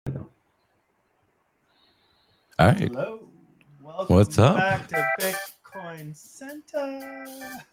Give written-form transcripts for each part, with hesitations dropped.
All right. Hello. Welcome What's up? back to Bitcoin Center.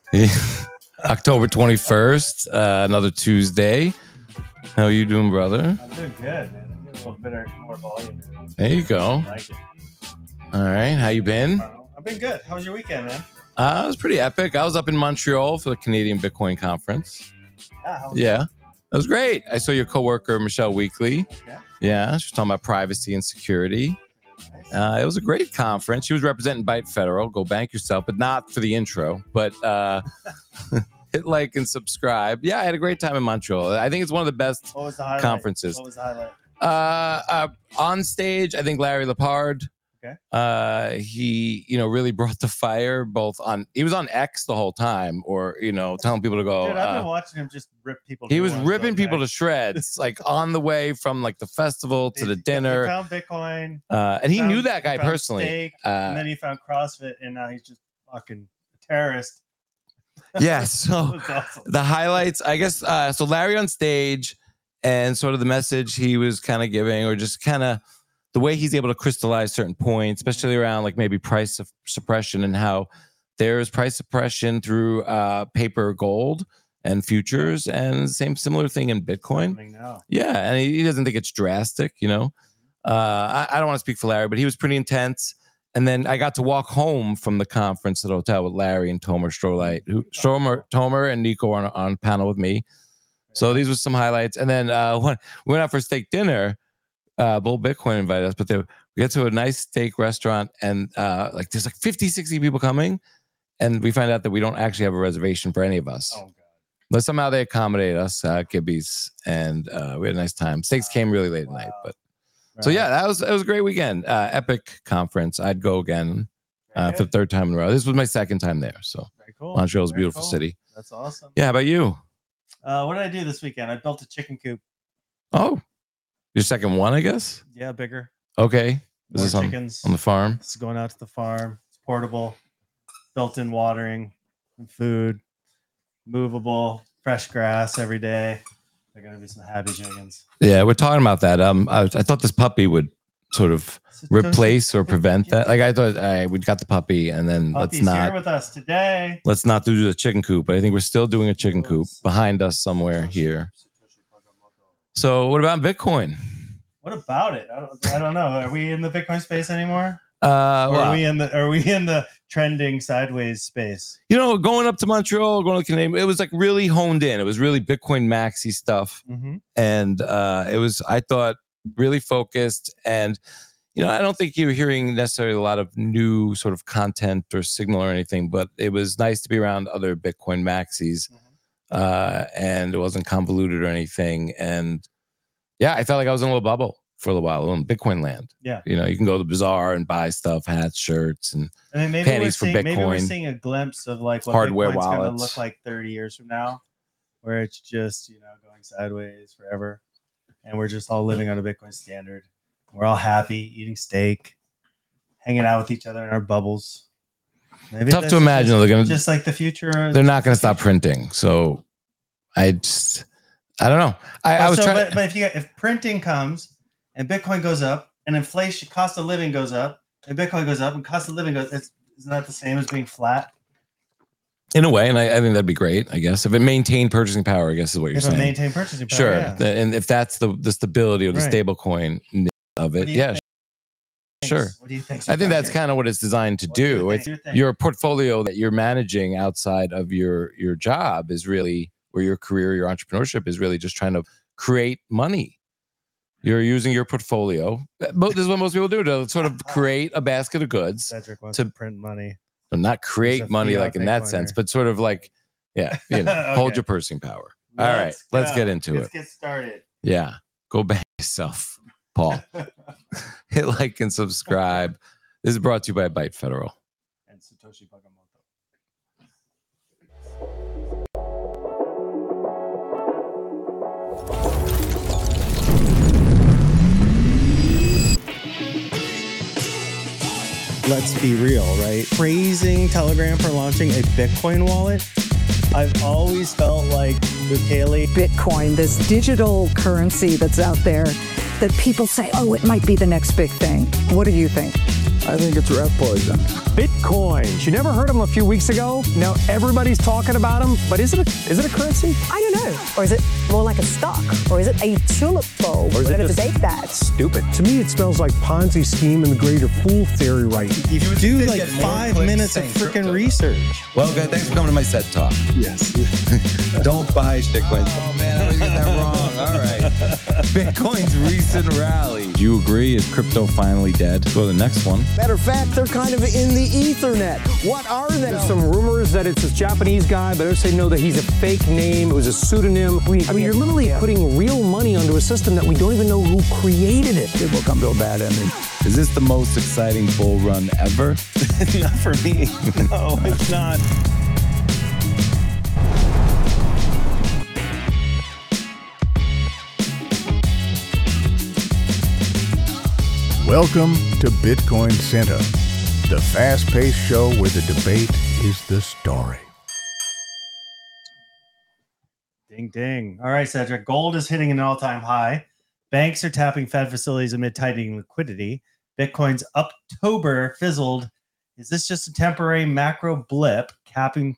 October 21st, another Tuesday. How are you doing, brother? I'm doing good, man. I'm getting a little bit more volume. There you go. I like it. All right. How you been? I've been good. How was your weekend, man? It was pretty epic. I was up in Montreal for the Canadian Bitcoin Conference. Yeah. That was great. I saw your coworker, Michelle Weekly. Yeah. She was talking about privacy and security. It was a great conference. She was representing Byte Federal. Go bank yourself, but not for the intro. But hit like and subscribe. Yeah, I had a great time in Montreal. I think it's one of the best What was the highlight? conferences. What was the highlight? On stage, I think Larry Lepard. Okay. He, really brought the fire both on. He was on X the whole time, or telling people to go. Dude, I've been watching him just rip people. He was ripping people to shreds, like on the way from like the festival to the He dinner. found Bitcoin. And he knew that guy found personally. Steak, and then he found CrossFit, and now he's just fucking a terrorist. Yeah. So That's awesome. the highlights, I guess. So Larry on stage, and sort of the message he was kind of giving, or just kind of the way he's able to crystallize certain points, especially around like maybe price suppression and how there's price suppression through paper gold and futures, and similar thing in Bitcoin. Yeah, and he doesn't think it's drastic, I don't want to speak for Larry, but he was pretty intense. And then I got to walk home from the conference at the hotel with Larry and Tomer Strolight, Tomer and Nico are on panel with me. So these were some highlights. And then we went out for steak dinner. Bull Bitcoin invited us, but we get to a nice steak restaurant, and there's like 50, 60 people coming, and we find out that we don't actually have a reservation for any of us. Oh, God. But somehow they accommodated us, Gibby's, and we had a nice time. Steaks came really late at night, but so yeah, it was a great weekend. Epic conference. I'd go again for the third time in a row. This was my second time there, so Very cool. Montreal's a Very beautiful cool. city. That's awesome. Yeah, how about you? What did I do this weekend? I built a chicken coop. Oh, your second one, I guess. Yeah, bigger. Okay. More Is this chickens. on the farm? It's going out to the farm. It's portable, built-in watering, and food, movable, fresh grass every day. They're gonna be some happy chickens. Yeah, we're talking about that. I thought this puppy would sort of replace or prevent that. Like I thought we got the puppy, and then Puppy's here with us today. let's not do the chicken coop. But I think we're still doing a chicken coop behind us somewhere here. So what about Bitcoin? What about it? I don't know. Are we in the Bitcoin space anymore? Well, Are we in the trending sideways space? going up to Montreal, going to Canadian, it was like really honed in. It was really Bitcoin maxi stuff, and it was, I thought, really focused. And I don't think you were hearing necessarily a lot of new sort of content or signal or anything, but it was nice to be around other Bitcoin maxis, and it wasn't convoluted or anything. And yeah, I felt like I was in a little bubble for a little while, in Bitcoin land. Yeah. You can go to the bazaar and buy stuff, hats, shirts, and I mean, panties for Bitcoin. Maybe we're seeing a glimpse of like what hardware Bitcoin's going to wallets. look like 30 years from now, where it's just, going sideways forever. And we're just all living on a Bitcoin standard. We're all happy, eating steak, hanging out with each other in our bubbles. Maybe Tough to imagine they're going to, just like the future. they're not going to stop printing. So I don't know. I was trying. But if printing comes and Bitcoin goes up and inflation, cost of living goes up, and Bitcoin goes up and cost of living goes, isn't that the same as being flat? In a way, and I think that'd be great, I guess. If it maintained purchasing power, I guess is what you're If saying. it maintain purchasing power, Sure. yeah. And if that's the stability of the Right. stable coin of it, yeah, sure. What do you think? I think that's kind of what it's designed to do. Your portfolio that you're managing outside of your job is really, or your career, your entrepreneurship is really just trying to create money. You're using your portfolio. This is what most people do, to sort of create a basket of goods. Cedric wants to to print money. But not He's create a money fiat like in that Bitcoiner. sense, but sort of like, hold Okay. your purchasing power. All right, let's get into Let's it. get started. Yeah, go back yourself, Paul. Hit like and subscribe. This is brought to you by Byte Federal. And Satoshi Nakamoto. Let's be real, right? Praising Telegram for launching a Bitcoin wallet. I've always felt like with Haley, Bitcoin, this digital currency that's out there, that people say, oh, it might be the next big thing. What do you think? I think it's rat poison. Bitcoins. You never heard of them a few weeks ago? Now everybody's talking about them, but is it a currency? I don't know. Or is it more like a stock? Or is it a tulip bulb? Or is We're it going to just debate that. Stupid. To me, it smells like Ponzi scheme and the greater fool theory, right? You would do like 5 minutes of freaking research. Well, good. Thanks for coming to my set talk. Yes. Don't buy shitcoins. Oh man, I always get that wrong. All right. Bitcoin's recent rally. Do you agree? Is crypto finally dead? Go to the next one. Matter of fact, they're kind of in the Ethernet. What are they? There's some rumors that it's this Japanese guy, but others say no, that he's a fake name. It was a pseudonym. I mean, you're literally putting real money onto a system that we don't even know who created it. It will come to a bad ending. Is this the most exciting bull run ever? Not for me. No, it's not. Welcome to Bitcoin Center, the fast-paced show where the debate is the story. Ding, ding. All right, Cedric. Gold is hitting an all-time high. Banks are tapping Fed facilities amid tightening liquidity. Bitcoin's October fizzled. Is this just a temporary macro blip capping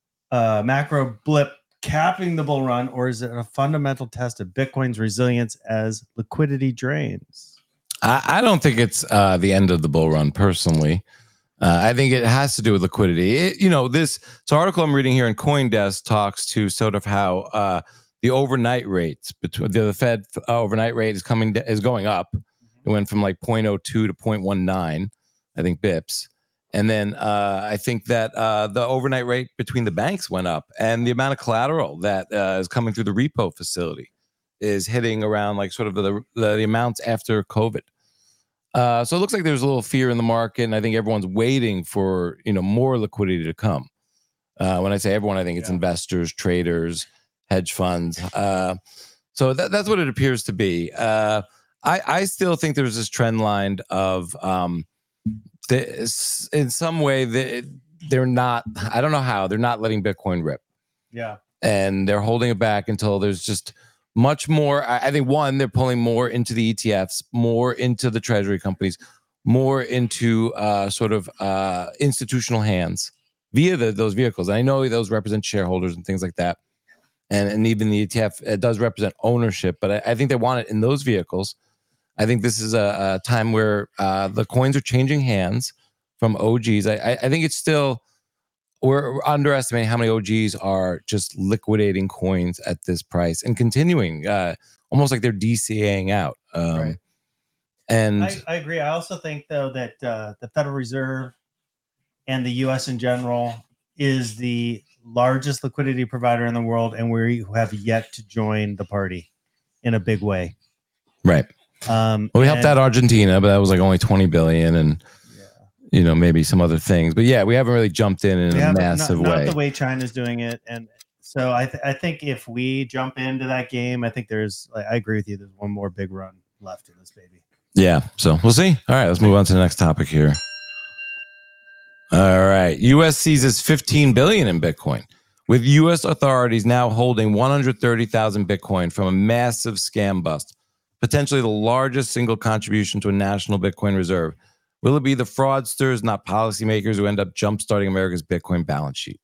the bull run, or is it a fundamental test of Bitcoin's resilience as liquidity drains? I don't think it's the end of the bull run, personally. I think it has to do with liquidity. This article I'm reading here in CoinDesk talks to sort of how the overnight rates between the Fed overnight rate is going up. It went from like 0.02 to 0.19, I think, bips. And then I think that the overnight rate between the banks went up, and the amount of collateral that is coming through the repo facility is hitting around like sort of the amounts after COVID. So it looks like there's a little fear in the market, and I think everyone's waiting for more liquidity to come. When I say everyone, I think it's investors, traders, hedge funds. So that's what it appears to be. I still think there's this trend line of this, in some way they're not. I don't know how they're not letting Bitcoin rip. Yeah, and they're holding it back until there's just much more. I think one, they're pulling more into the ETFs, more into the treasury companies, more into sort of institutional hands via those vehicles. And I know those represent shareholders and things like that. And even the ETF, it does represent ownership, but I think they want it in those vehicles. I think this is a time where the coins are changing hands from OGs. I think it's still, we're underestimating how many OGs are just liquidating coins at this price and continuing, almost like they're DCAing out. Right. And I agree. I also think, though, that the Federal Reserve and the U.S. in general is the largest liquidity provider in the world, and we have yet to join the party in a big way. Right. Well, we helped out Argentina, but that was like only 20 billion, and maybe some other things. But yeah, we haven't really jumped in a massive way. Not the way China's doing it, and so I think if we jump into that game, I think I agree with you. There's one more big run left in this baby. Yeah, so we'll see. All right, let's move on to the next topic here. All right, U.S. seizes 15 billion in Bitcoin, with U.S. authorities now holding 130,000 Bitcoin from a massive scam bust, potentially the largest single contribution to a national Bitcoin reserve. Will it be the fraudsters, not policymakers, who end up jumpstarting America's Bitcoin balance sheet?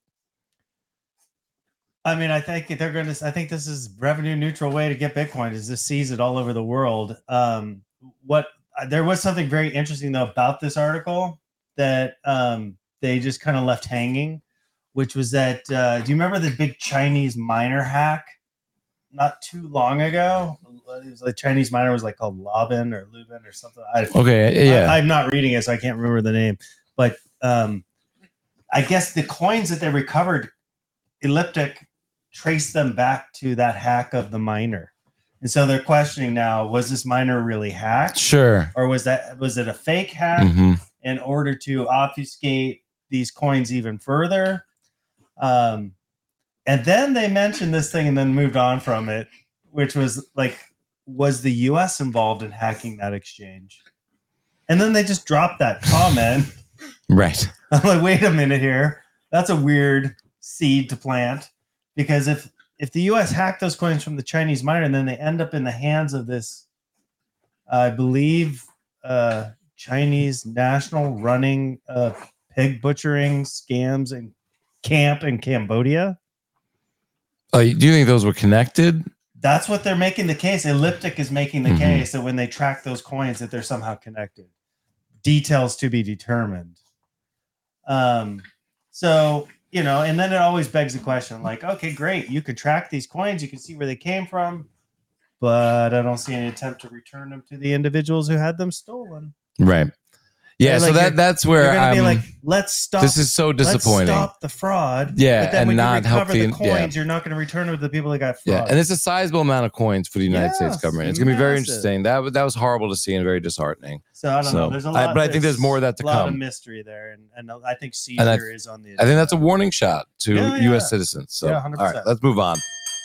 I mean, I think I think this is revenue neutral way to get Bitcoin, is to seize it all over the world. There was something very interesting though about this article that they just kind of left hanging, which was that do you remember the big Chinese miner hack not too long ago? It was like Chinese miner was like called Lubin or something. I'm not reading it, so I can't remember the name. But I guess the coins that they recovered, Elliptic traced them back to that hack of the miner. And so they're questioning now, was this miner really hacked? Sure. Or was it a fake hack in order to obfuscate these coins even further? And then they mentioned this thing and then moved on from it, which was like, was the US involved in hacking that exchange? And then they just dropped that comment. Right. I'm like, wait a minute here. That's a weird seed to plant, because if the US hacked those coins from the Chinese miner and then they end up in the hands of this I believe Chinese national running pig butchering scams and camp in Cambodia. Do you think those were connected? That's what they're making the case. Elliptic is making the case that when they track those coins that they're somehow connected. Details to be determined. So, and then it always begs the question, like, okay, great, you can track these coins, you can see where they came from, but I don't see any attempt to return them to the individuals who had them stolen. Right. Yeah, so that's where I'm be like, let's stop. This is so disappointing. Let's stop the fraud. Yeah, but then and when not you recover help the coins, you're not going to return them to the people that got fraud. Yeah, and it's a sizable amount of coins for the United States government. It's going to be very interesting. That was horrible to see and very disheartening. So I don't know. There's a lot, but I think there's more of that to come. A lot of mystery there, and I think seizure is on the agenda. I think that's a warning shot to U.S. citizens. So, 100%. all right, let's move on.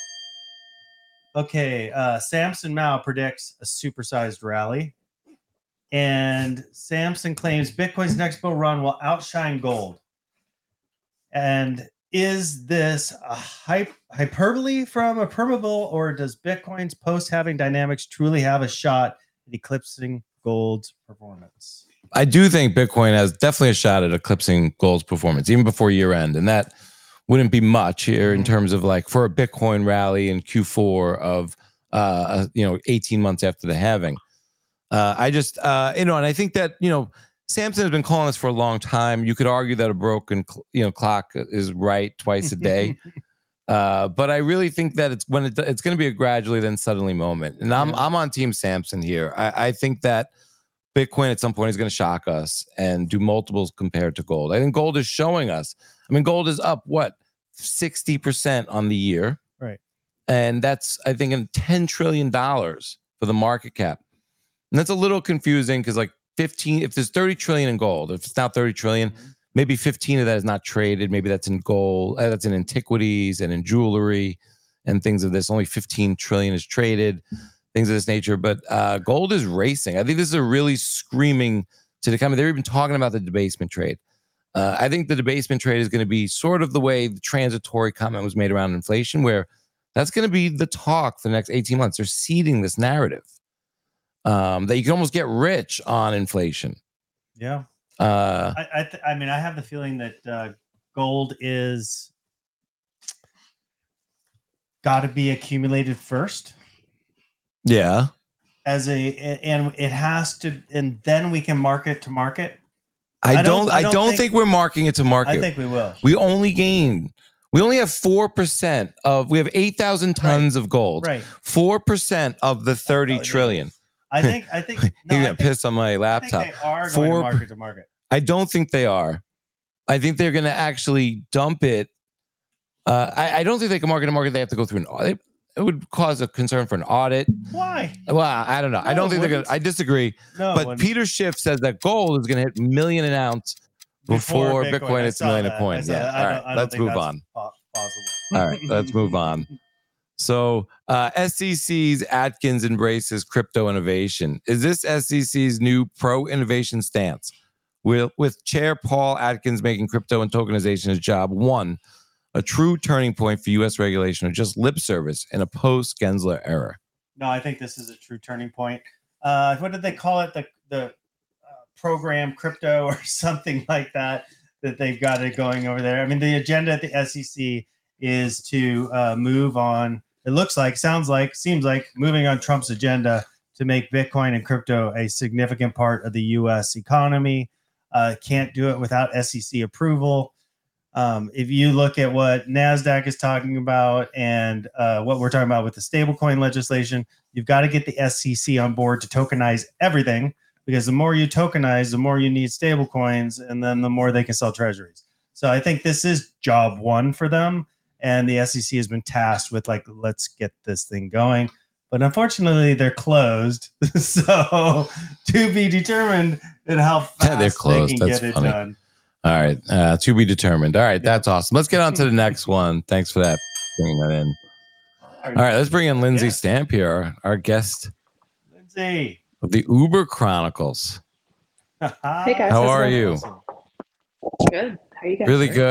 Okay, Samson Mao predicts a supersized rally. And Samson claims Bitcoin's next bull run will outshine gold. And is this a hyperbole from a permabull, or does Bitcoin's post-halving dynamics truly have a shot at eclipsing gold's performance? I do think Bitcoin has definitely a shot at eclipsing gold's performance, even before year end. And that wouldn't be much here in terms of like for a Bitcoin rally in Q4 of 18 months after the halving. And I think that, Samson has been calling this for a long time. You could argue that a broken, clock is right twice a day. But I really think that it's going to be a gradually then suddenly moment. And I'm on team Samson here. I think that Bitcoin at some point is going to shock us and do multiples compared to gold. I think gold is showing us. I mean, gold is up, 60% on the year. Right. And that's, I think, $10 trillion for the market cap. And that's a little confusing because if there's 30 trillion in gold, if it's now 30 trillion, maybe 15 of that is not traded. Maybe that's in gold, that's in antiquities and in jewelry and things of this. Only 15 trillion is traded, things of this nature. But gold is racing. I think this is a really screaming to the company. They're even talking about the debasement trade. I think the debasement trade is going to be sort of the way the transitory comment was made around inflation, where that's going to be the talk for the next 18 months. They're seeding this narrative. That you can almost get rich on inflation. Yeah. I mean, I have the feeling that gold is got to be accumulated first. Yeah. And it has to, and then we can market to market. I don't think we're marking it to market. I think we will. We only have 4% of, we have 8,000 tons of gold. Right. 4% of the 30 trillion. I think you got pissed on my laptop. I think they are going to market to market. I don't think they are. I think they're going to actually dump it. I don't think they can market to market. They have to go through an audit. It would cause a concern for an audit. Why? Well, I don't know. I don't think they're going to. I disagree. No, but Peter Schiff says that gold is going to hit $1 million an ounce before Bitcoin hits $1 million a coin. Yeah. All right. Let's move on. Possible. All right. Let's move on. So SEC's Atkins embraces crypto innovation. Is this SEC's new pro-innovation stance? With Chair Paul Atkins making crypto and tokenization his job, one, a true turning point for U.S. regulation, or just lip service in a post-Gensler era? No, I think this is a true turning point. What did they call it? The program crypto or something like that they've got it going over there. I mean, the agenda at the SEC is to move on. It seems like moving on Trump's agenda to make Bitcoin and crypto a significant part of the U.S. economy. Can't do it without SEC approval. If you look at what NASDAQ is talking about and what we're talking about with the stablecoin legislation, you've got to get the SEC on board to tokenize everything, because the more you tokenize, the more you need stablecoins, and then the more they can sell treasuries. So I think this is job one for them. And the SEC has been tasked with let's get this thing going. But unfortunately, they're closed. So to be determined in how fast they're closed. they can That's get funny. it done. All right. To be determined. All right. That's awesome. Let's get on to the next one. Thanks for that. Bringing that in. All right. Let's bring in Lindsay Stamp here, our guest. Lindsay. Of the Uber Chronicles. Hey guys. How are you? Good. How are you guys? Really good.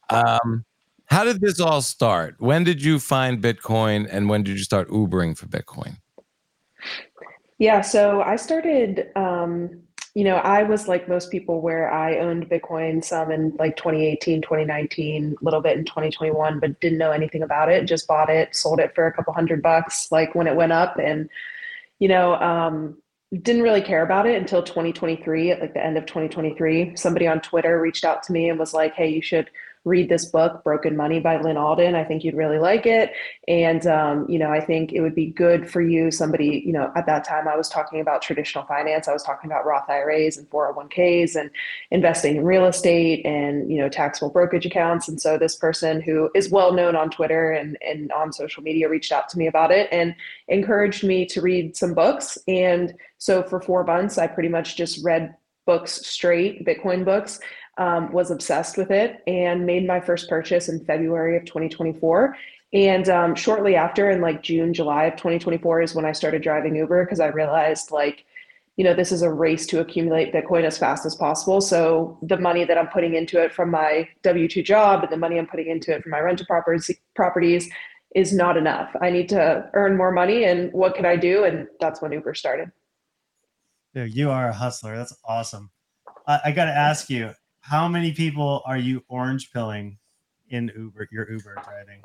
How did this all start? When did you find Bitcoin, and when did you start Ubering for Bitcoin? Yeah, so I started, I was like most people where I owned Bitcoin some in like 2018, 2019, a little bit in 2021, but didn't know anything about it. Just bought it, sold it for a couple $100 like when it went up, and you know, um, didn't really care about it until 2023, at like the end of 2023. Somebody on Twitter reached out to me and was like, "Hey, you should read this book, Broken Money by Lynn Alden. I think you'd really like it. And, I think it would be good for you." Somebody, at that time I was talking about traditional finance. I was talking about Roth IRAs and 401ks and investing in real estate and, taxable brokerage accounts. And so this person who is well known on Twitter and on social media reached out to me about it and encouraged me to read some books. And so for 4 months, I pretty much just read books straight, Bitcoin books, was obsessed with it and made my first purchase in February of 2024. And shortly after, in like June, July of 2024 is when I started driving Uber because I realized this is a race to accumulate Bitcoin as fast as possible. So the money that I'm putting into it from my W-2 job and the money I'm putting into it from my rental properties is not enough. I need to earn more money. And what can I do? And that's when Uber started. Dude, you are a hustler. That's awesome. I got to ask you, how many people are you orange pilling in your Uber driving?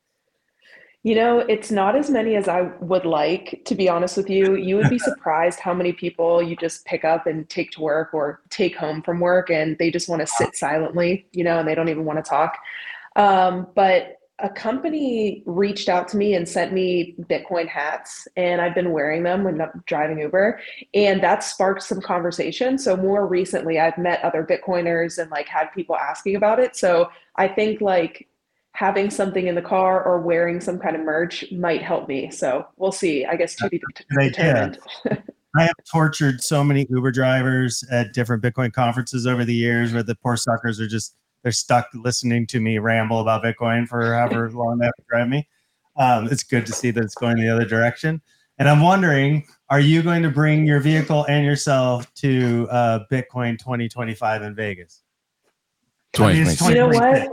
It's not as many as I would like, to be honest with you. You would be surprised how many people you just pick up and take to work or take home from work and they just want to sit silently, and they don't even want to talk. But a company reached out to me and sent me Bitcoin hats, and I've been wearing them when I'm driving Uber, and that sparked some conversation. So more recently, I've met other Bitcoiners and had people asking about it. So I think having something in the car or wearing some kind of merch might help me. So we'll see. I guess to be determined. I have tortured so many Uber drivers at different Bitcoin conferences over the years where the poor suckers are they're stuck listening to me ramble about Bitcoin for however long they have to drive me. It's good to see that it's going the other direction. And I'm wondering, are you going to bring your vehicle and yourself to Bitcoin 2025 in Vegas? 2026. You know what?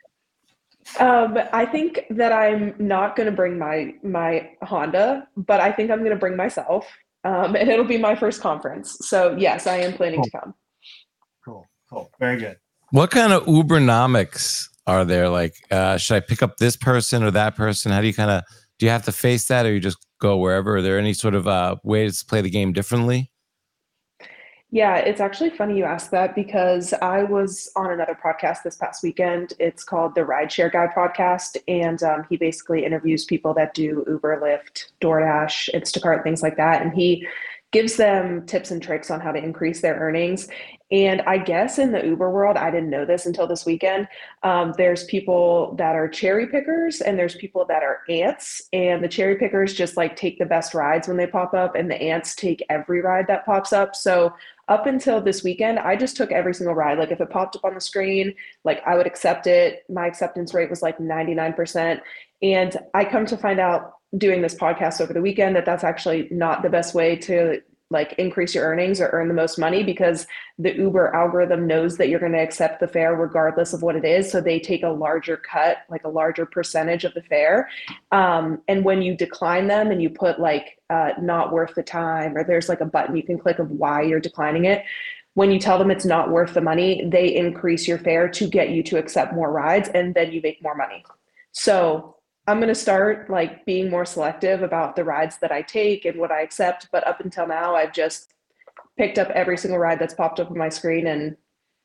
I think that I'm not going to bring my Honda, but I think I'm going to bring myself, and it'll be my first conference. So yes, I am planning to come. Cool. Very good. What kind of Ubernomics are there? Should I pick up this person or that person? How do you do you have to face that, or you just go wherever? Are there any sort of ways to play the game differently? Yeah, it's actually funny you asked that because I was on another podcast this past weekend. It's called the Rideshare Guy podcast. And he basically interviews people that do Uber, Lyft, DoorDash, Instacart, things like that. And he gives them tips and tricks on how to increase their earnings. And I guess in the Uber world, I didn't know this until this weekend. There's people that are cherry pickers and there's people that are ants. And the cherry pickers just take the best rides when they pop up, and the ants take every ride that pops up. So up until this weekend, I just took every single ride. If it popped up on the screen, I would accept it. My acceptance rate was 99%. And I come to find out doing this podcast over the weekend that that's actually not the best way to increase your earnings or earn the most money, because the Uber algorithm knows that you're going to accept the fare regardless of what it is. So they take a larger cut, a larger percentage of the fare. And when you decline them and you put not worth the time, or there's a button you can click of why you're declining it. When you tell them it's not worth the money, they increase your fare to get you to accept more rides, and then you make more money. So I'm going to start being more selective about the rides that I take and what I accept. But up until now, I've just picked up every single ride that's popped up on my screen and,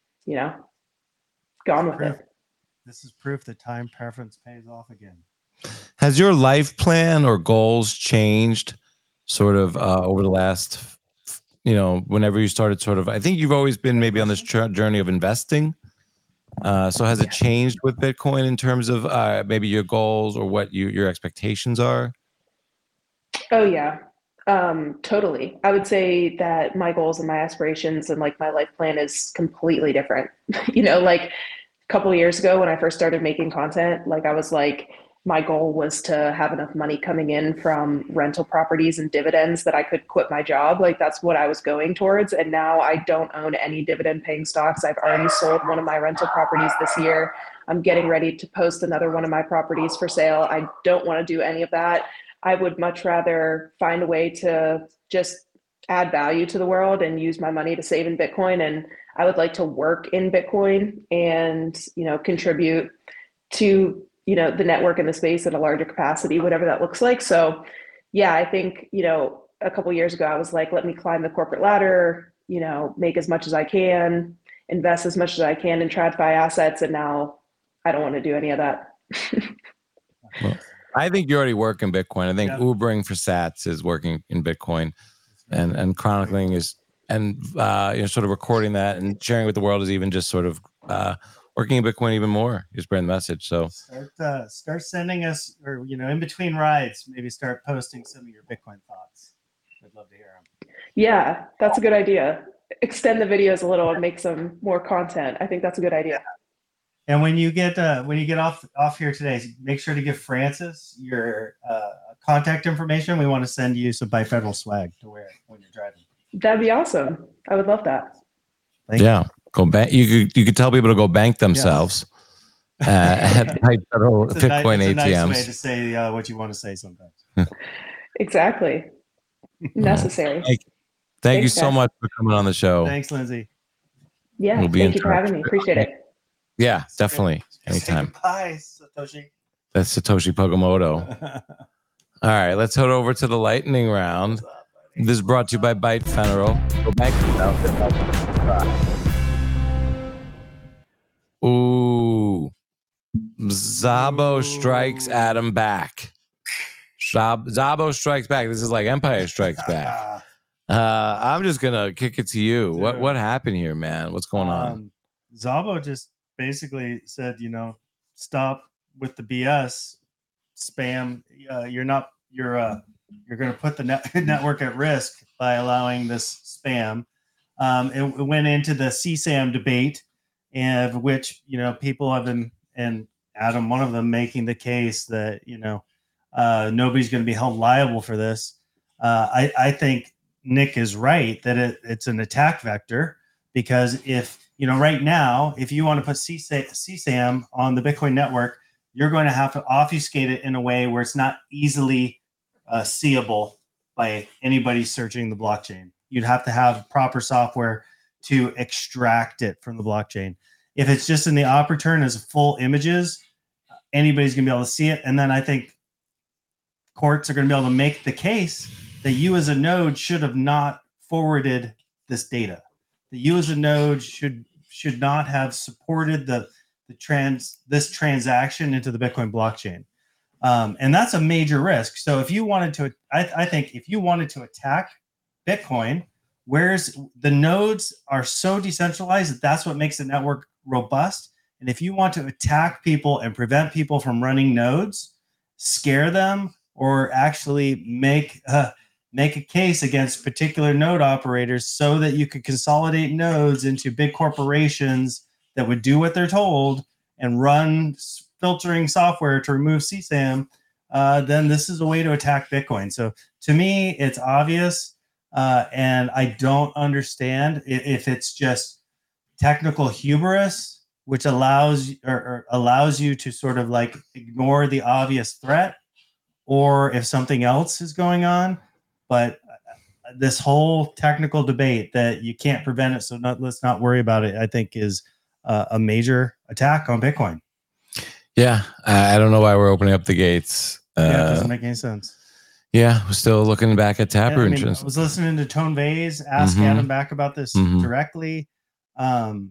gone with it. This is proof that time preference pays off again. Has your life plan or goals changed sort of over the last, whenever you started I think you've always been maybe on this journey of investing. So has it changed with Bitcoin in terms of maybe your goals or what your expectations are? Oh, yeah, totally. I would say that my goals and my aspirations and my life plan is completely different. A couple of years ago when I first started making content, I was my goal was to have enough money coming in from rental properties and dividends that I could quit my job. That's what I was going towards. And now I don't own any dividend paying stocks. I've already sold one of my rental properties this year. I'm getting ready to post another one of my properties for sale. I don't want to do any of that. I would much rather find a way to just add value to the world and use my money to save in Bitcoin. And I would like to work in Bitcoin and, contribute to, the network and the space at a larger capacity, whatever that looks like. So yeah, I think, a couple of years ago, I was like, let me climb the corporate ladder, make as much as I can, invest as much as I can in TradFi assets. And now I don't want to do any of that. Well, I think you already work in Bitcoin. I think Ubering for Sats is working in Bitcoin, and chronicling is, and sort of recording that and sharing with the world is even just sort of working in Bitcoin even more. You spread the message. So start sending us, or in between rides, maybe start posting some of your Bitcoin thoughts. I'd love to hear them. Yeah, that's a good idea. Extend the videos a little and make some more content. I think that's a good idea. And when you get off here today, make sure to give Francis your contact information. We want to send you some Bifederal swag to wear when you're driving. That'd be awesome. I would love that. Go bank. You could tell people to go bank themselves at Bifederal Bitcoin ATMs. It's a nice way to say what you want to say sometimes. Exactly. Necessary. Thank you so much for coming on the show. Thanks, Lindsay. Yeah, thank you for having me. Appreciate it. Yeah, definitely. Anytime. Bye, Satoshi. That's Satoshi Pogomoto. All right, let's head over to the lightning round. This is brought to you by Byte Federal. Go back to Ooh. Szabo strikes Adam back. Szabo strikes back. This is like Empire Strikes Back. I'm just gonna kick it to you. What happened here, man? What's going on? Szabo just basically said, stop with the BS spam. You're going to put the network at risk by allowing this spam. It went into the CSAM debate, of which people have been, and Adam, one of them, making the case that nobody's going to be held liable for this. I think Nick is right that it's an attack vector, because if right now, if you want to put CSAM on the Bitcoin network, you're going to have to obfuscate it in a way where it's not easily seeable by anybody searching the blockchain. You'd have to have proper software to extract it from the blockchain. If it's just in the op return as full images, anybody's going to be able to see it. And then I think courts are going to be able to make the case that you as a node should have not forwarded this data. That you as a node should not have supported this transaction into the Bitcoin blockchain. And that's a major risk. So if you wanted to, I think if you wanted to attack Bitcoin, whereas the nodes are so decentralized that's what makes the network robust. And if you want to attack people and prevent people from running nodes, scare them, or actually make a case against particular node operators so that you could consolidate nodes into big corporations that would do what they're told and run filtering software to remove CSAM, then this is a way to attack Bitcoin. So to me, it's obvious, and I don't understand if it's just technical hubris, which allows you to sort of like ignore the obvious threat, or if something else is going on. But this whole technical debate that you can't prevent it, so let's not worry about it, I think is a major attack on Bitcoin. Yeah, I don't know why we're opening up the gates. It doesn't make any sense. Yeah, we're still looking back at Taproot. I was listening to Tone Vase ask Adam back about this directly, and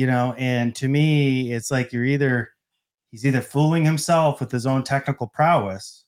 to me, it's like he's either fooling himself with his own technical prowess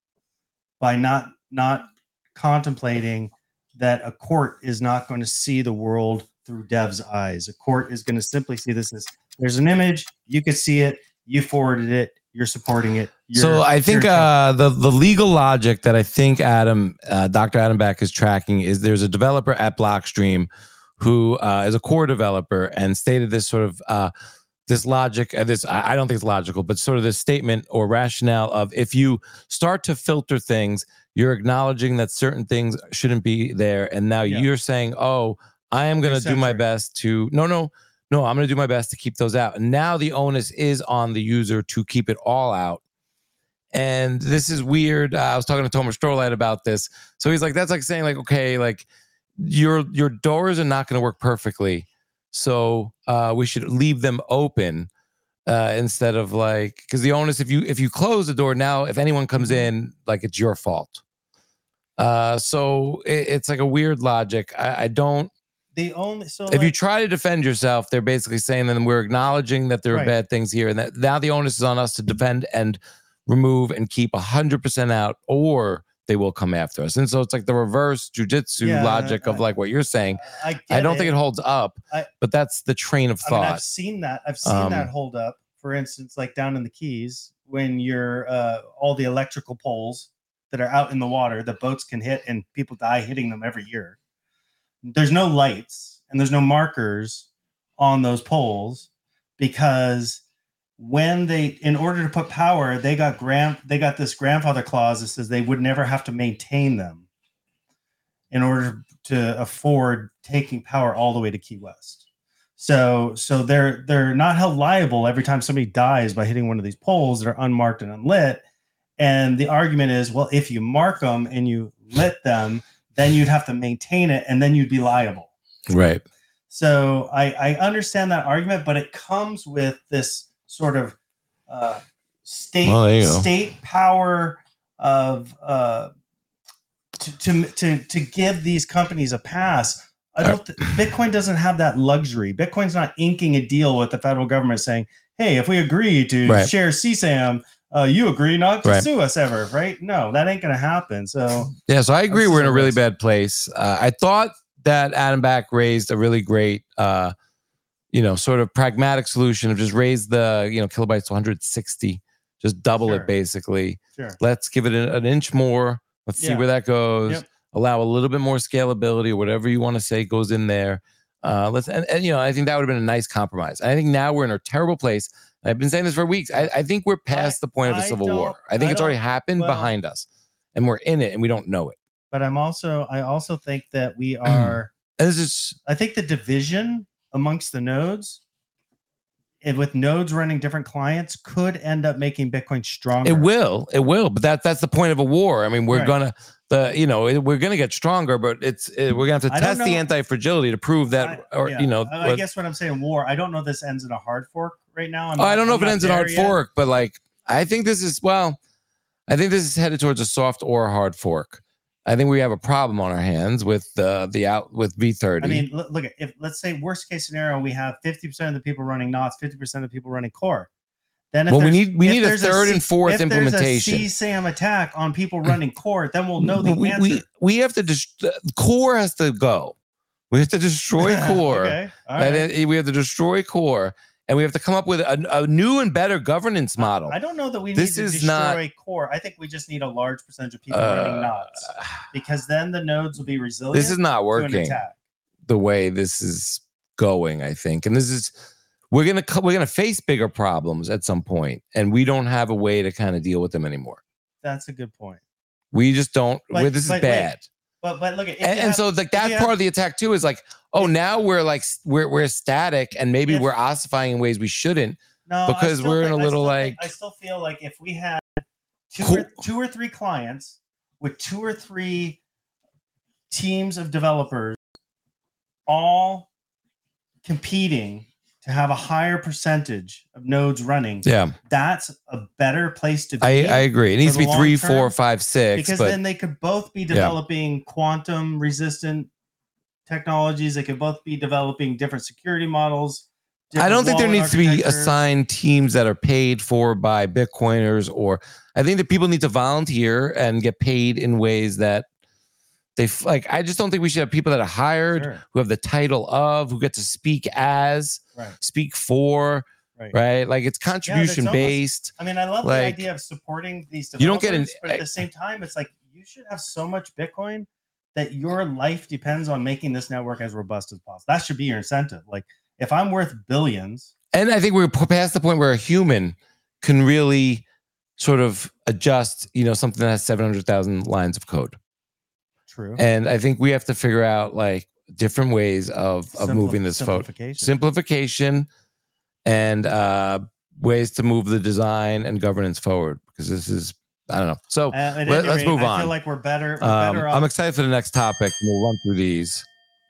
by not contemplating that a court is not going to see the world through devs' eyes. A court is going to simply see this as there's an image, you could see it, you forwarded it, you're supporting it. So I think the legal logic that I think Dr. Adam Back is tracking is there's a developer at Blockstream who is a core developer and stated this sort of this logic. I don't think it's logical, but sort of this statement or rationale of if you start to filter things, you're acknowledging that certain things shouldn't be there, and now you're saying, "Oh, I am going to do my best to No, I'm going to do my best to keep those out." And now the onus is on the user to keep it all out. And this is weird. I was talking to Tomer Strolight about this. So he's like, that's like saying like, okay, like your doors are not going to work perfectly. So we should leave them open instead of like, because the onus, if you close the door now, if anyone comes in, like it's your fault. So it's like a weird logic. I don't. If you try to defend yourself, they're basically saying then we're acknowledging that there are bad things here, and that now the onus is on us to defend and remove and keep 100% out, or they will come after us. And so it's like the reverse jujitsu logic of like what you're saying. I don't think it holds up, but that's the train of thought. I've seen that. I've seen that hold up. For instance, like down in the Keys, when you're all the electrical poles that are out in the water that boats can hit, and people die hitting them every year. There's no lights and there's no markers on those poles because when in order to put power, they got this grandfather clause that says they would never have to maintain them in order to afford taking power all the way to Key West. So they're not held liable every time somebody dies by hitting one of these poles that are unmarked and unlit. And the argument is, well, if you mark them and you lit them, then you'd have to maintain it, and then you'd be liable. Right. So I understand that argument, but it comes with this sort of state power of to give these companies a pass. Bitcoin doesn't have that luxury. Bitcoin's not inking a deal with the federal government saying, "Hey, if we agree to share CSAM, you agree not to sue us ever," right? No, that ain't going to happen. So so I agree. We're in a really bad place. I thought that Adam Back raised a really great, sort of pragmatic solution of just raise the, kilobytes to 160, just double it basically. Sure. Let's give it an inch more. Let's see where that goes. Yep. Allow a little bit more scalability or whatever you want to say goes in there. I think that would have been a nice compromise. I think now we're in a terrible place. I've been saying this for weeks. I think we're past the point of a civil war. I think it's already happened behind us, and we're in it, and we don't know it. But I also think that we are. I think the division amongst the nodes, and with nodes running different clients, could end up making Bitcoin stronger. It will. But that's the point of a war. I mean, we're gonna. We're going to get stronger, but we're going to have to test the anti-fragility to prove that, I guess what I'm saying, war. I don't know if this ends in a hard fork right now. I don't know if it ends in a hard fork, but I think this is headed towards a soft or a hard fork. I think we have a problem on our hands with with V30. I mean, look at let's say worst case scenario, we have 50% of the people running NOTs, 50% of the people running core. Then we need a third and fourth implementation. If there's a CSAM attack on people running core, then we'll know the answer. We have to core has to go. We have to destroy core. Okay. All right. We have to destroy core, and we have to come up with a new and better governance model. I don't know that we need to destroy core. I think we just need a large percentage of people running NOTs, because then the nodes will be resilient. This is not working the way this is going, I think, and this is. We're gonna face bigger problems at some point, and we don't have a way to kind of deal with them anymore. That's a good point. We just don't. This is bad. But look at and so like that part of the attack too is like, now we're static, and maybe we're ossifying in ways we shouldn't. No, because we're in a little I still feel like if we had two or three clients with 2 or 3 teams of developers all competing to have a higher percentage of nodes running, that's a better place to be. I agree. It needs to be 3, 4, 5, 6. Because then they could both be developing quantum resistant technologies. They could both be developing different security models. I don't think there needs to be assigned teams that are paid for by Bitcoiners, or I think that people need to volunteer and get paid in ways that I just don't think we should have people that are hired who have the title of, who get to speak as, speak for, right? Like it's contribution based. I mean, I love the idea of supporting these developers, you don't get but at the same time, it's like you should have so much Bitcoin that your life depends on making this network as robust as possible. That should be your incentive. Like if I'm worth billions. And I think we're past the point where a human can really sort of adjust, something that has 700,000 lines of code. True. And I think we have to figure out different ways of moving this simplification and ways to move the design and governance forward, because this is I don't know. So At any let's rate, move I on. feel like we're better off. I'm excited for the next topic. We'll run through these.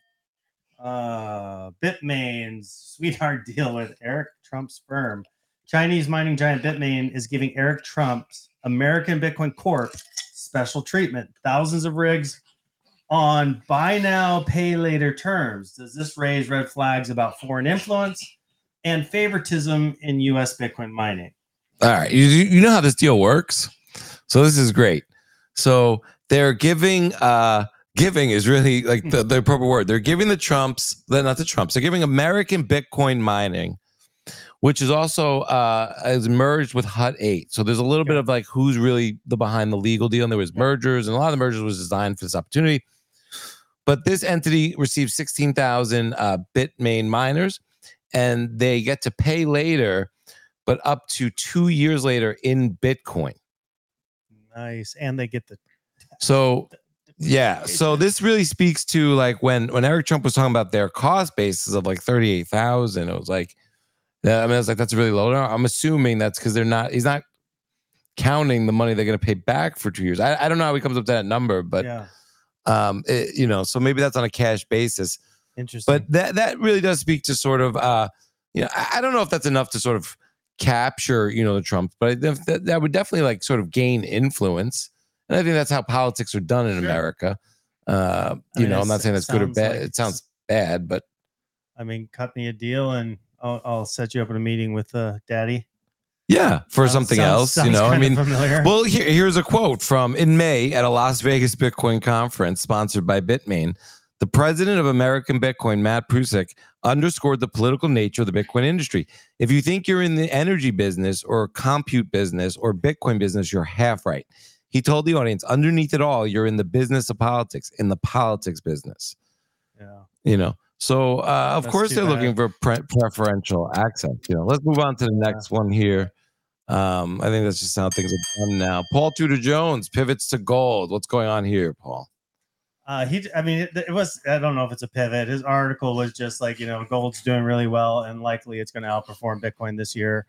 Bitmain's sweetheart deal with Eric Trump's firm. Chinese mining giant Bitmain is giving Eric Trump's American Bitcoin Corp special treatment. Thousands of rigs on buy now, pay later terms. Does this raise red flags about foreign influence and favoritism in U.S. Bitcoin mining? All right. You know how this deal works? So this is great. So they're giving is really like the appropriate word. They're giving the Trumps, not the Trumps, they're giving American Bitcoin mining, which is also has merged with Hut 8. So there's a little bit of like who's really behind the legal deal. And there was mergers, and a lot of the mergers was designed for this opportunity. But this entity received 16,000 Bitmain miners, and they get to pay later, but up to 2 years later in Bitcoin. Nice. And they get the so this really speaks to like when Eric Trump was talking about their cost basis of like 38,000, it was like, I was like, that's really low. I'm assuming that's because he's not counting the money they're going to pay back for 2 years. I don't know how he comes up to that number, but so maybe that's on a cash basis. Interesting. But that really does speak to sort of, I don't know if that's enough to sort of capture, the Trump, but that would definitely like sort of gain influence. And I think that's how politics are done in America. I'm not saying that's good or bad. It sounds bad, but I mean, cut me a deal and I'll set you up in a meeting with Daddy. Yeah, for something else, familiar. Well, here's a quote from in May at a Las Vegas Bitcoin conference sponsored by Bitmain. The president of American Bitcoin, Matt Prusik, underscored the political nature of the Bitcoin industry. If you think you're in the energy business or compute business or Bitcoin business, you're half right. He told the audience, underneath it all, you're in the business of politics, in the politics business. Yeah. So, of course, they're looking for preferential access. Let's move on to the next one here. I think that's just how things are done now. Paul Tudor Jones pivots to gold. What's going on here, Paul? It was, I don't know if it's a pivot. His article was just like, gold's doing really well and likely it's going to outperform Bitcoin this year.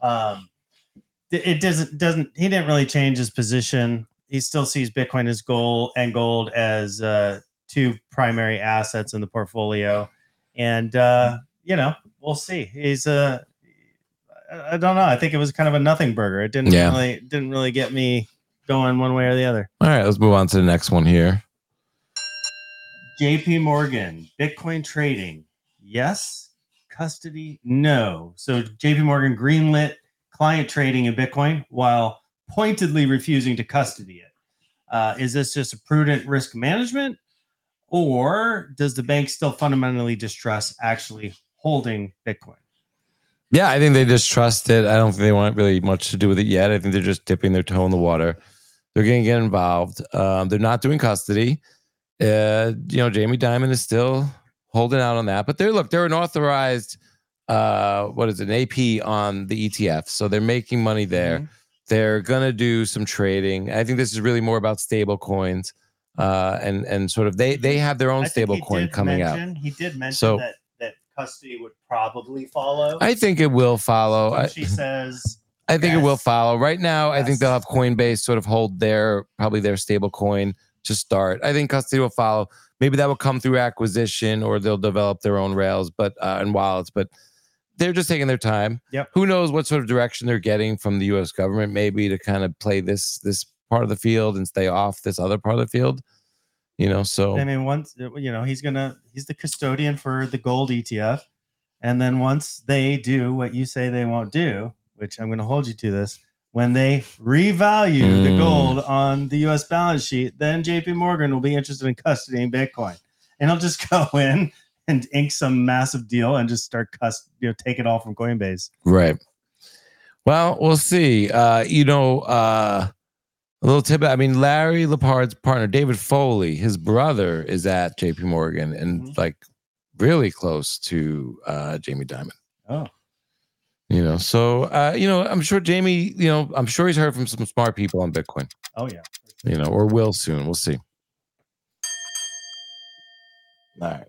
It doesn't, he didn't really change his position. He still sees Bitcoin as gold as two primary assets in the portfolio. And, we'll see. He's I don't know. I think it was kind of a nothing burger. It didn't really get me going one way or the other. All right, let's move on to the next one here. JP Morgan, Bitcoin trading. Yes. Custody. No. So JP Morgan greenlit client trading in Bitcoin while pointedly refusing to custody it. Is this just a prudent risk management, or does the bank still fundamentally distrust actually holding Bitcoin? Yeah, I think they distrust it. I don't think they want really much to do with it yet. I think they're just dipping their toe in the water. They're going to get involved. They're not doing custody. Jamie Dimon is still holding out on that, but they're an authorized, an AP on the ETF. So they're making money there. Mm-hmm. They're going to do some trading. I think this is really more about stable coins. And sort of they have their own stable coin coming out. He did mention that custody would probably follow. I think it will follow. She says, I think it will follow. Right now, I think they'll have Coinbase sort of hold probably their stable coin to start. I think custody will follow. Maybe that will come through acquisition, or they'll develop their own rails, and wallets. But they're just taking their time. Yep. Who knows what sort of direction they're getting from the U.S. government? Maybe to kind of play this part of the field and stay off this other part of the field. So I mean, once he's the custodian for the gold ETF, and then once they do what you say they won't do, which I'm going to hold you to this. When they revalue the gold on the U.S. balance sheet, then JP Morgan will be interested in custodying Bitcoin. And he'll just go in and ink some massive deal and just start take it all from Coinbase. Right. Well, we'll see. A little tidbit. I mean, Larry Lepard's partner, David Foley, his brother is at JP Morgan and like really close to Jamie Dimon. Oh. So I'm sure Jamie, I'm sure he's heard from some smart people on Bitcoin. Oh yeah. Or will soon. We'll see. All right.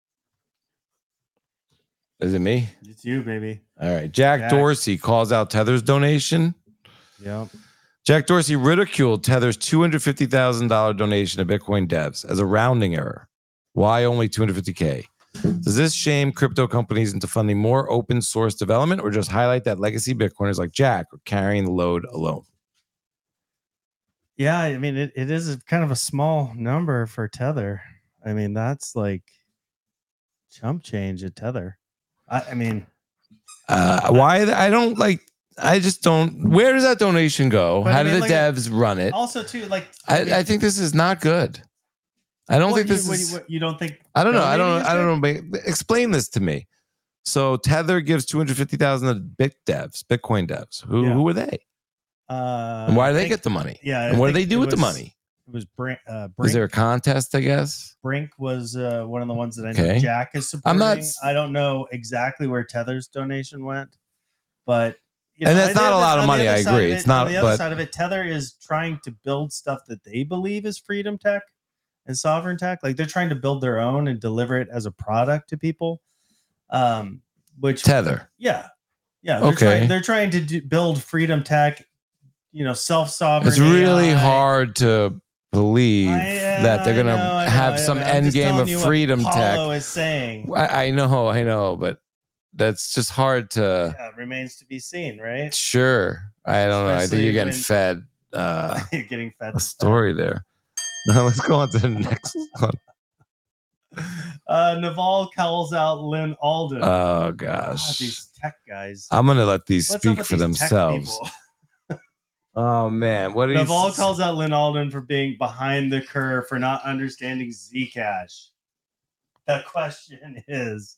Is it me? It's you, baby. All right. Jack Dorsey calls out Tether's donation. Yep. Jack Dorsey ridiculed Tether's $250,000 donation to Bitcoin devs as a rounding error. Why only $250K? Does this shame crypto companies into funding more open source development, or just highlight that legacy Bitcoiners like Jack are carrying the load alone? Yeah, I mean, it is kind of a small number for Tether. I mean, that's like chump change at Tether. I mean, why? I don't like. I just don't. Where does that donation go? But How I do mean, the like, devs run it? also too, like I think this is not good. I don't think this is. You don't think? I don't know. I donating is don't know. Explain this to me. So Tether gives $250,000 to Bitcoin devs. Who are they? And why do they get the money? Yeah. And what do they do with the money? It was Brink. Is there a contest? I guess Brink was one of the ones that I Okay. know Jack is supporting. I'm not- I don't know exactly where Tether's donation went, but you And know, that's not a lot of on the money, other I side agree. of It's it- not- On the other but- side of it, Tether is trying to build stuff that they believe is freedom tech and sovereign tech. Like they're trying to build their own and deliver it as a product to people. Which Tether. yeah. Okay. They're trying to build freedom tech. You know, self-sovereign. It's really AI. hard to believe that they're going to have some end game of freedom tech. Paulo is saying. I know, but that's just hard to. Yeah, it remains to be seen, right? Sure, I don't know. I think Especially you're getting when- fed You're getting fed. a story there. Now let's go on to the next one. Naval calls out Lynn Alden. Oh God, gosh, these tech guys. I'm gonna let these What's up speak with for these tech themselves. people? Oh man, what are Naval you? calls out Lynn Alden for being behind the curve for not understanding Zcash. The question is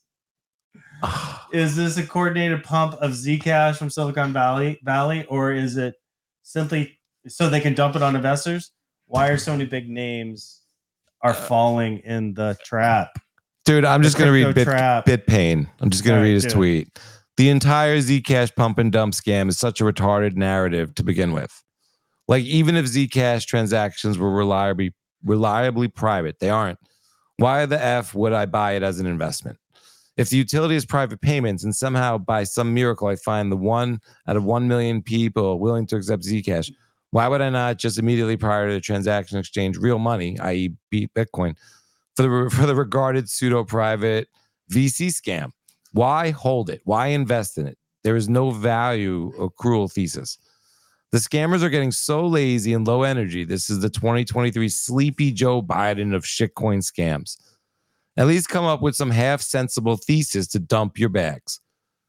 this a coordinated pump of Zcash from Silicon Valley, or is it simply so they can dump it on investors? Why are so many big names are falling in the trap? Dude, I'm just gonna read crypto trap. BitPain. I'm just gonna All right, read his do it. tweet. The entire Zcash pump and dump scam is such a retarded narrative to begin with. Like, even if Zcash transactions were reliably private, they aren't. Why the F would I buy it as an investment? If the utility is private payments and somehow by some miracle I find the 1 out of 1 million people willing to accept Zcash, why would I not just immediately prior to the transaction exchange real money, i.e. Bitcoin, for the regarded pseudo-private VC scam? Why hold it? Why invest in it? There is no value accrual thesis. The scammers are getting so lazy and low energy. This is the 2023 sleepy Joe Biden of shitcoin scams. At least come up with some half-sensible thesis to dump your bags.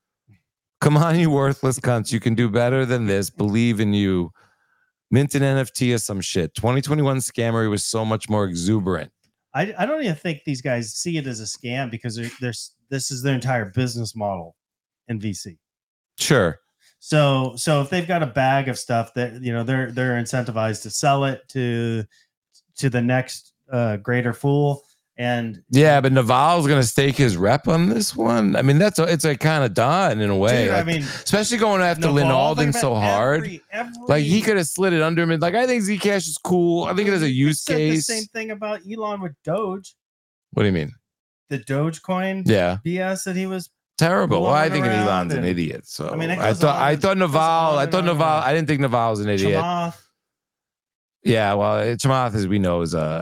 Come on, you worthless cunts. You can do better than this. Believe in you. Mint an NFT or some shit. 2021 scammery was so much more exuberant. I don't even think these guys see it as a scam because this is their entire business model in VC. Sure. So if they've got a bag of stuff that they're incentivized to sell it to the next greater fool. And yeah, but Naval's gonna stake his rep on this one. I mean, it's like kind of done in a way. Dude, Like, I mean, especially going after Lynn Alden so hard. Like he could have slid it under him. Like I think Zcash is cool. I think it has a use said case. The same thing about Elon with Doge, What do you mean? the Dogecoin Yeah, BS that he was. terrible. Well, I blowing think around Elon's an and- idiot. So I mean, it I goes thought on and- goes on and on. I didn't think Naval was an idiot. Chamath. Yeah, well, Chamath, as we know, is a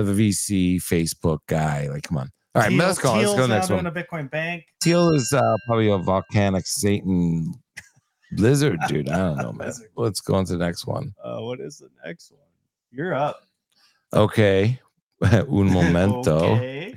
VC Facebook guy. Like, come on. All right, let's go. Let's go Thiel's next now one. doing a Bitcoin bank. Teal is probably a volcanic Satan lizard, dude. I don't know, man. Lizard. Let's go on to the next one. What is the next one? You're up. Okay. Un momento. Okay.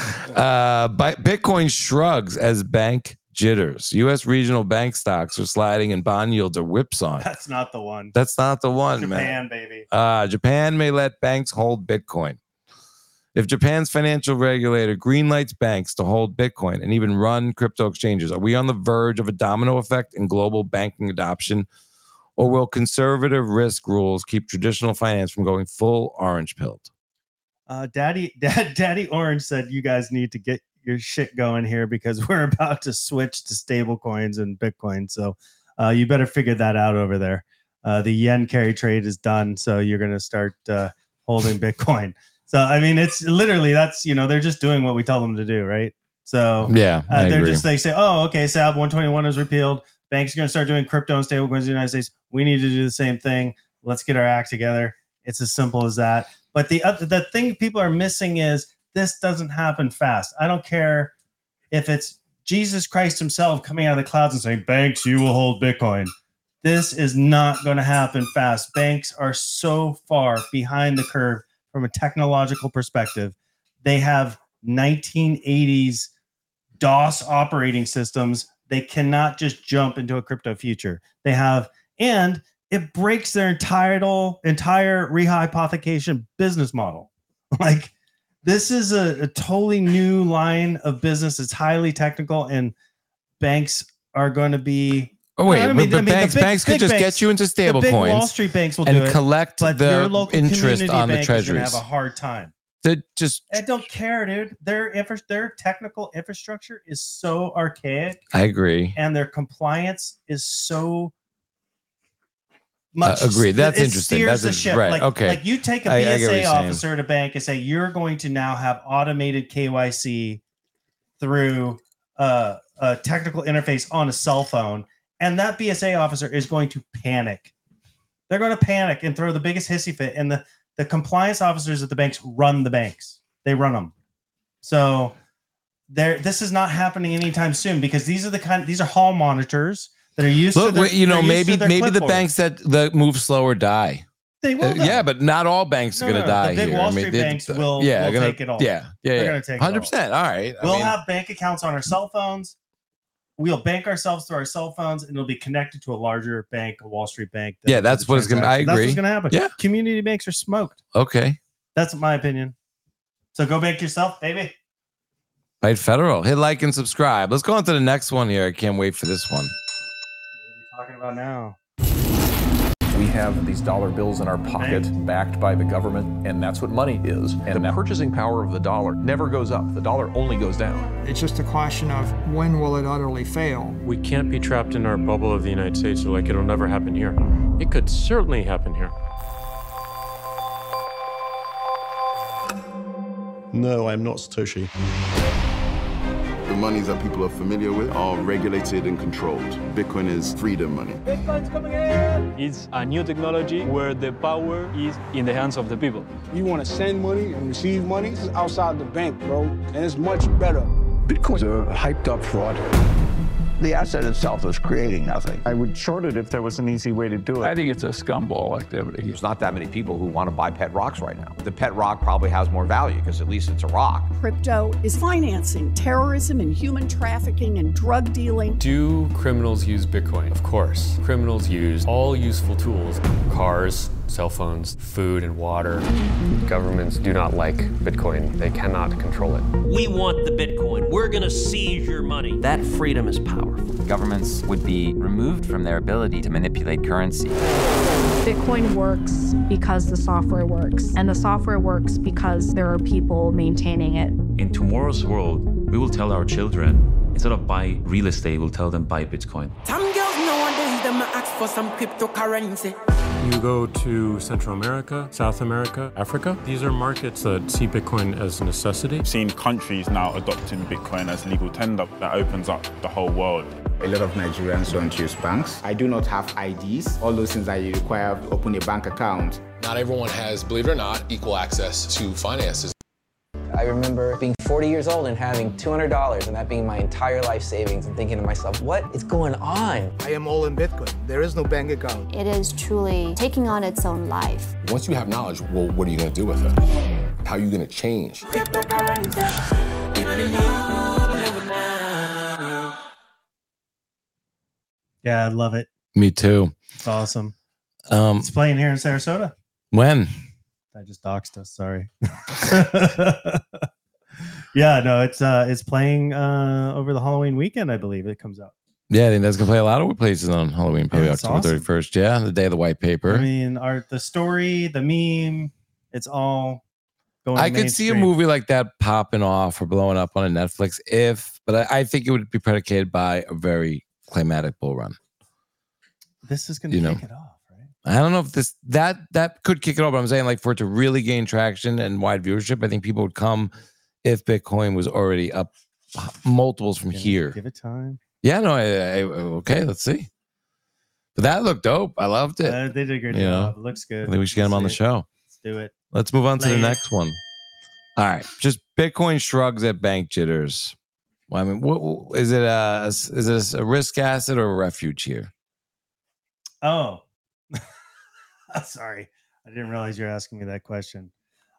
Bitcoin shrugs as bank jitters. U.S. regional bank stocks are sliding and bond yields are whipsawing. That's not the one. That's not the one, Japan, man. baby. Japan may let banks hold Bitcoin. If Japan's financial regulator greenlights banks to hold Bitcoin and even run crypto exchanges, are we on the verge of a domino effect in global banking adoption? Or will conservative risk rules keep traditional finance from going full orange-pilled? Daddy Orange said you guys need to get your shit going here because we're about to switch to stable coins and Bitcoin. So you better figure that out over there. The yen carry trade is done. So you're going to start holding Bitcoin. So, I mean, it's literally they're just doing what we tell them to do. Right. So Yeah, I they're agree. just, they say, oh, okay, SAB 121 is repealed. Banks are going to start doing crypto and stable coins in the United States. We need to do the same thing. Let's get our act together. It's as simple as that. But the thing people are missing is this doesn't happen fast. I don't care if it's Jesus Christ himself coming out of the clouds and saying, banks, you will hold Bitcoin. This is not going to happen fast. Banks are so far behind the curve from a technological perspective. They have 1980s DOS operating systems. They cannot just jump into a crypto future. They have, and it breaks their entire rehypothecation business model. Like, this is a totally new line of business. It's highly technical, and banks are going to be. Oh wait, but banks could just get you into stable coins. Wall Street banks will and do it, collect but your the local interest on the bank is treasuries. gonna have a hard time. I don't care, dude. Their technical infrastructure is so archaic. I agree, and their compliance is so much. Agreed. That's interesting. That's right. Like, okay. Like you take a BSA officer at a bank and say you're going to now have automated KYC through a technical interface on a cell phone, and that BSA officer is going to panic. They're going to panic and throw the biggest hissy fit. And the compliance officers at the banks run the banks. They run them. So this is not happening anytime soon, because these are hall monitors that are used to maybe the banks that move slower die. They will. Yeah, but not all banks are going to die. The big here. Wall Street banks will take it all. Yeah. They're going to take 100%. All right. We'll have bank accounts on our cell phones. We'll bank ourselves through our cell phones, and it'll be connected to a larger bank, a Wall Street bank. Yeah, that's what it's going to. I agree. That's what's going to happen. Yeah, community banks are smoked. Okay, that's my opinion. So go bank yourself, baby. Byte Federal. Hit like and subscribe. Let's go on to the next one here. I can't wait for this one. What are we talking about now? We have these dollar bills in our pocket, backed by the government, and that's what money is. And the purchasing power of the dollar never goes up. The dollar only goes down. It's just a question of when will it utterly fail? We can't be trapped in our bubble of the United States, so like it'll never happen here. It could certainly happen here. No, I'm not Satoshi. The monies that people are familiar with are regulated and controlled. Bitcoin is freedom money. Bitcoin's coming in! It's a new technology where the power is in the hands of the people. You want to send money and receive money? This is outside the bank, bro, and it's much better. Bitcoin's a hyped up fraud. The asset itself is creating nothing. I would short it if there was an easy way to do it. I think it's a scumball activity. There's not that many people who want to buy pet rocks right now. The pet rock probably has more value because at least it's a rock. Crypto is financing terrorism and human trafficking and drug dealing. Do criminals use Bitcoin? Of course. Criminals use all useful tools. Cars, cell phones, food and water. Governments do not like Bitcoin. They cannot control it. We want the Bitcoin. We're going to seize your money. That freedom is powerful. Governments would be removed from their ability to manipulate currency. Bitcoin works because the software works, and the software works because there are people maintaining it. In tomorrow's world, we will tell our children, instead of buy real estate, we'll tell them buy Bitcoin. Some girls nowadays, them ask for some cryptocurrency. You go to Central America, South America, Africa. These are markets that see Bitcoin as a necessity. We've seen countries now adopting Bitcoin as legal tender. That opens up the whole world. A lot of Nigerians don't use banks. I do not have IDs, all those things that you require to open a bank account. Not everyone has, believe it or not, equal access to finances. I remember being 40 years old and having $200 and that being my entire life savings and thinking to myself, what is going on? I am all in Bitcoin. There is no bank account. It is truly taking on its own life. Once you have knowledge, well, what are you going to do with it? How are you going to change? Yeah, I love it. Me too. It's awesome. It's playing here in Sarasota. When? I just doxed us. Sorry. Yeah, no, it's playing over the Halloween weekend. I believe it comes out. Yeah, I think that's gonna play a lot of places on Halloween, probably October 31st. Yeah, the day of the white paper. I mean, the story, the meme, it's all going. I could see a movie like that popping off or blowing up on a Netflix but I think it would be predicated by a very climatic bull run. This is gonna kick it off. I don't know if that could kick it off, but I'm saying like for it to really gain traction and wide viewership, I think people would come if Bitcoin was already up multiples from here. Give it time. Yeah, no, okay, let's see. But that looked dope. I loved it. They did a good You job. know? It looks good. I think we should get him on the show. Let's do it. Let's move on to the Play it. next one. All right, just Bitcoin shrugs at bank jitters. Well, I mean, what is it? Is this a risk asset or a refuge here? Oh, sorry. I didn't realize you're asking me that question.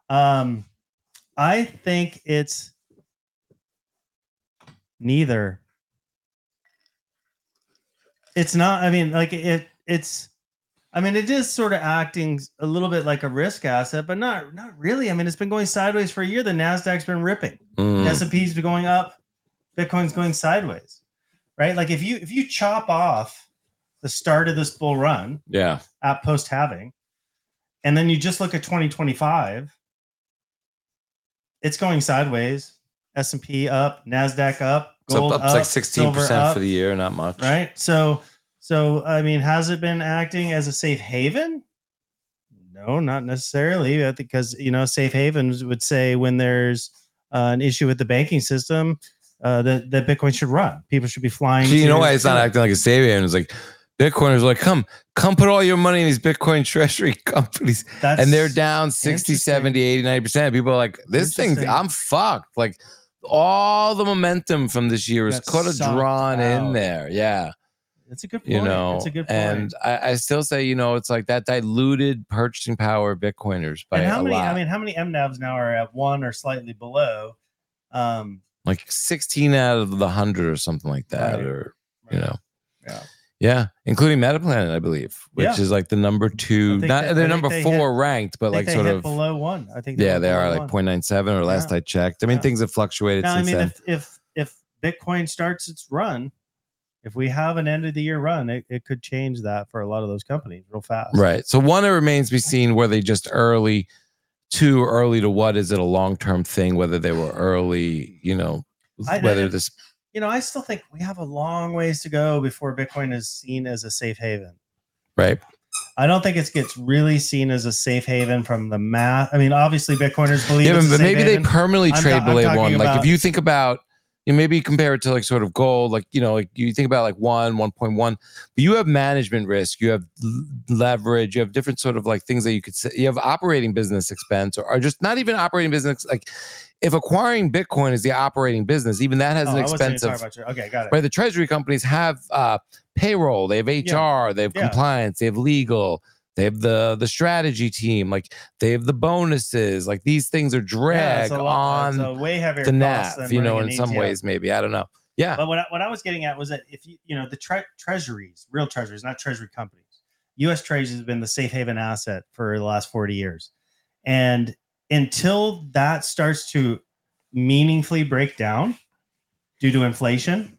I think it's neither. It's not. I mean, like it's. I mean, it is sort of acting a little bit like a risk asset, but not really. I mean, it's been going sideways for a year. The Nasdaq's been ripping. S&P's been going up. Bitcoin's going sideways, right? Like if you chop off the start of this bull run, at post halving, and then you just look at 2025, it's going sideways. S&P up, Nasdaq up, gold up up, like 16% for the year, not much, right? So I mean, has it been acting as a safe haven? No, not necessarily, because safe havens would say when there's an issue with the banking system, that Bitcoin should run. People should be flying. You know why it's not acting like a safe haven? It's like Bitcoiners are like, come put all your money in these Bitcoin treasury companies. And they're down 60, 70, 80, 90%. People are like, this thing, I'm fucked. Like all the momentum from this year is kind of drawn in there. Yeah. That's a good point. It's a good point. And I still say, it's like that diluted purchasing power of Bitcoiners by how many? lot. I mean, how many MNAVs now are at 1 or slightly below? Like 16 out of the 100 or something like that, Yeah, including Metaplanet, I believe, which is like the number 2. They're number 4 ranked, but like sort of below 1. I think. They are like 0.97 or last I checked. I mean, things have fluctuated now, since then. If Bitcoin starts its run, if we have an end of the year run, it could change that for a lot of those companies real fast. Right. So one, it remains to be seen were they just early, too early to what is it a long-term thing, whether they were early, I still think we have a long ways to go before Bitcoin is seen as a safe haven. Right. I don't think it gets really seen as a safe haven from the math. I mean, obviously Bitcoiners believe it's a but safe maybe haven. they permanently trade below 1. Like if you think about, maybe compare it to like sort of gold, like, like you think about like 1.1, but you have management risk, you have leverage, you have different sort of like things that you could say, you have operating business expense or just not even operating business. Like if acquiring Bitcoin is the operating business, even that has an expense of, okay, got it. Right. The treasury companies have payroll, they have HR, they have compliance, they have legal, they have the strategy team, like they have the bonuses, like these things are drag on it's a way heavier the cost NAV, than in some ways, maybe. I don't know. Yeah. But what I was getting at was that if the treasuries, real treasuries, not treasury companies, U.S. treasuries have been the safe haven asset for the last 40 years. And until that starts to meaningfully break down due to inflation,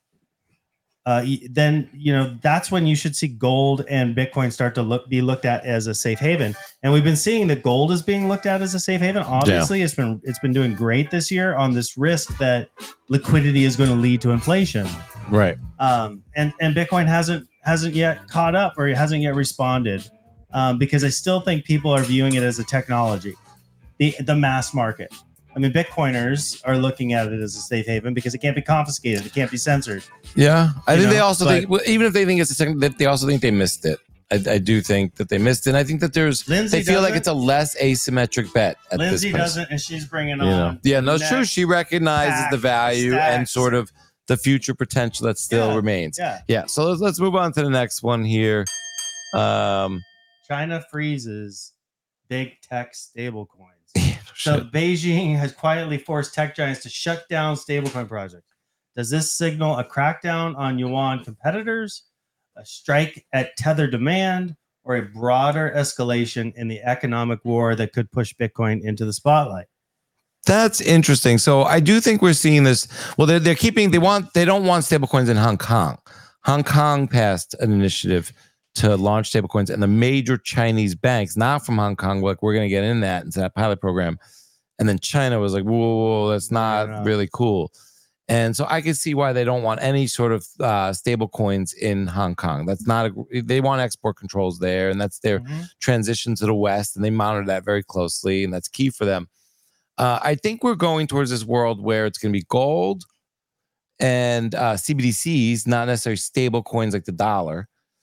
then that's when you should see gold and Bitcoin start to be looked at as a safe haven. And we've been seeing that gold is being looked at as a safe haven. Obviously, it's been doing great this year on this risk that liquidity is going to lead to inflation. Right. And Bitcoin hasn't yet caught up or it hasn't yet responded because I still think people are viewing it as a technology, the mass market. I mean, Bitcoiners are looking at it as a safe haven because it can't be confiscated. It can't be censored. Yeah. I think they also think, even if they think it's a second, they also think they missed it. I do think that they missed it. And I think that they feel like it's a less asymmetric bet at Lindsay this point. doesn't, and she's bringing on. Yeah, no, it's true. She recognizes the value and sort of the future potential that still remains. Yeah. So let's move on to the next one here. China freezes big tech stablecoins. So Beijing has quietly forced tech giants to shut down stablecoin projects. Does this signal a crackdown on yuan competitors, a strike at Tether demand, or a broader escalation in the economic war that could push Bitcoin into the spotlight? That's interesting. So I do think we're seeing this. Well, they don't want stablecoins in Hong Kong. Hong Kong passed an initiative to launch stablecoins, and the major Chinese banks, not from Hong Kong, like we're going to get in that into that pilot program. And then China was like, whoa, that's not really cool. And so I can see why they don't want any sort of stable coins in Hong Kong. That's not they want export controls there, and that's their transition to the West, and they monitor that very closely, and that's key for them. I think we're going towards this world where it's going to be gold and CBDCs, not necessarily stable coins like the dollar.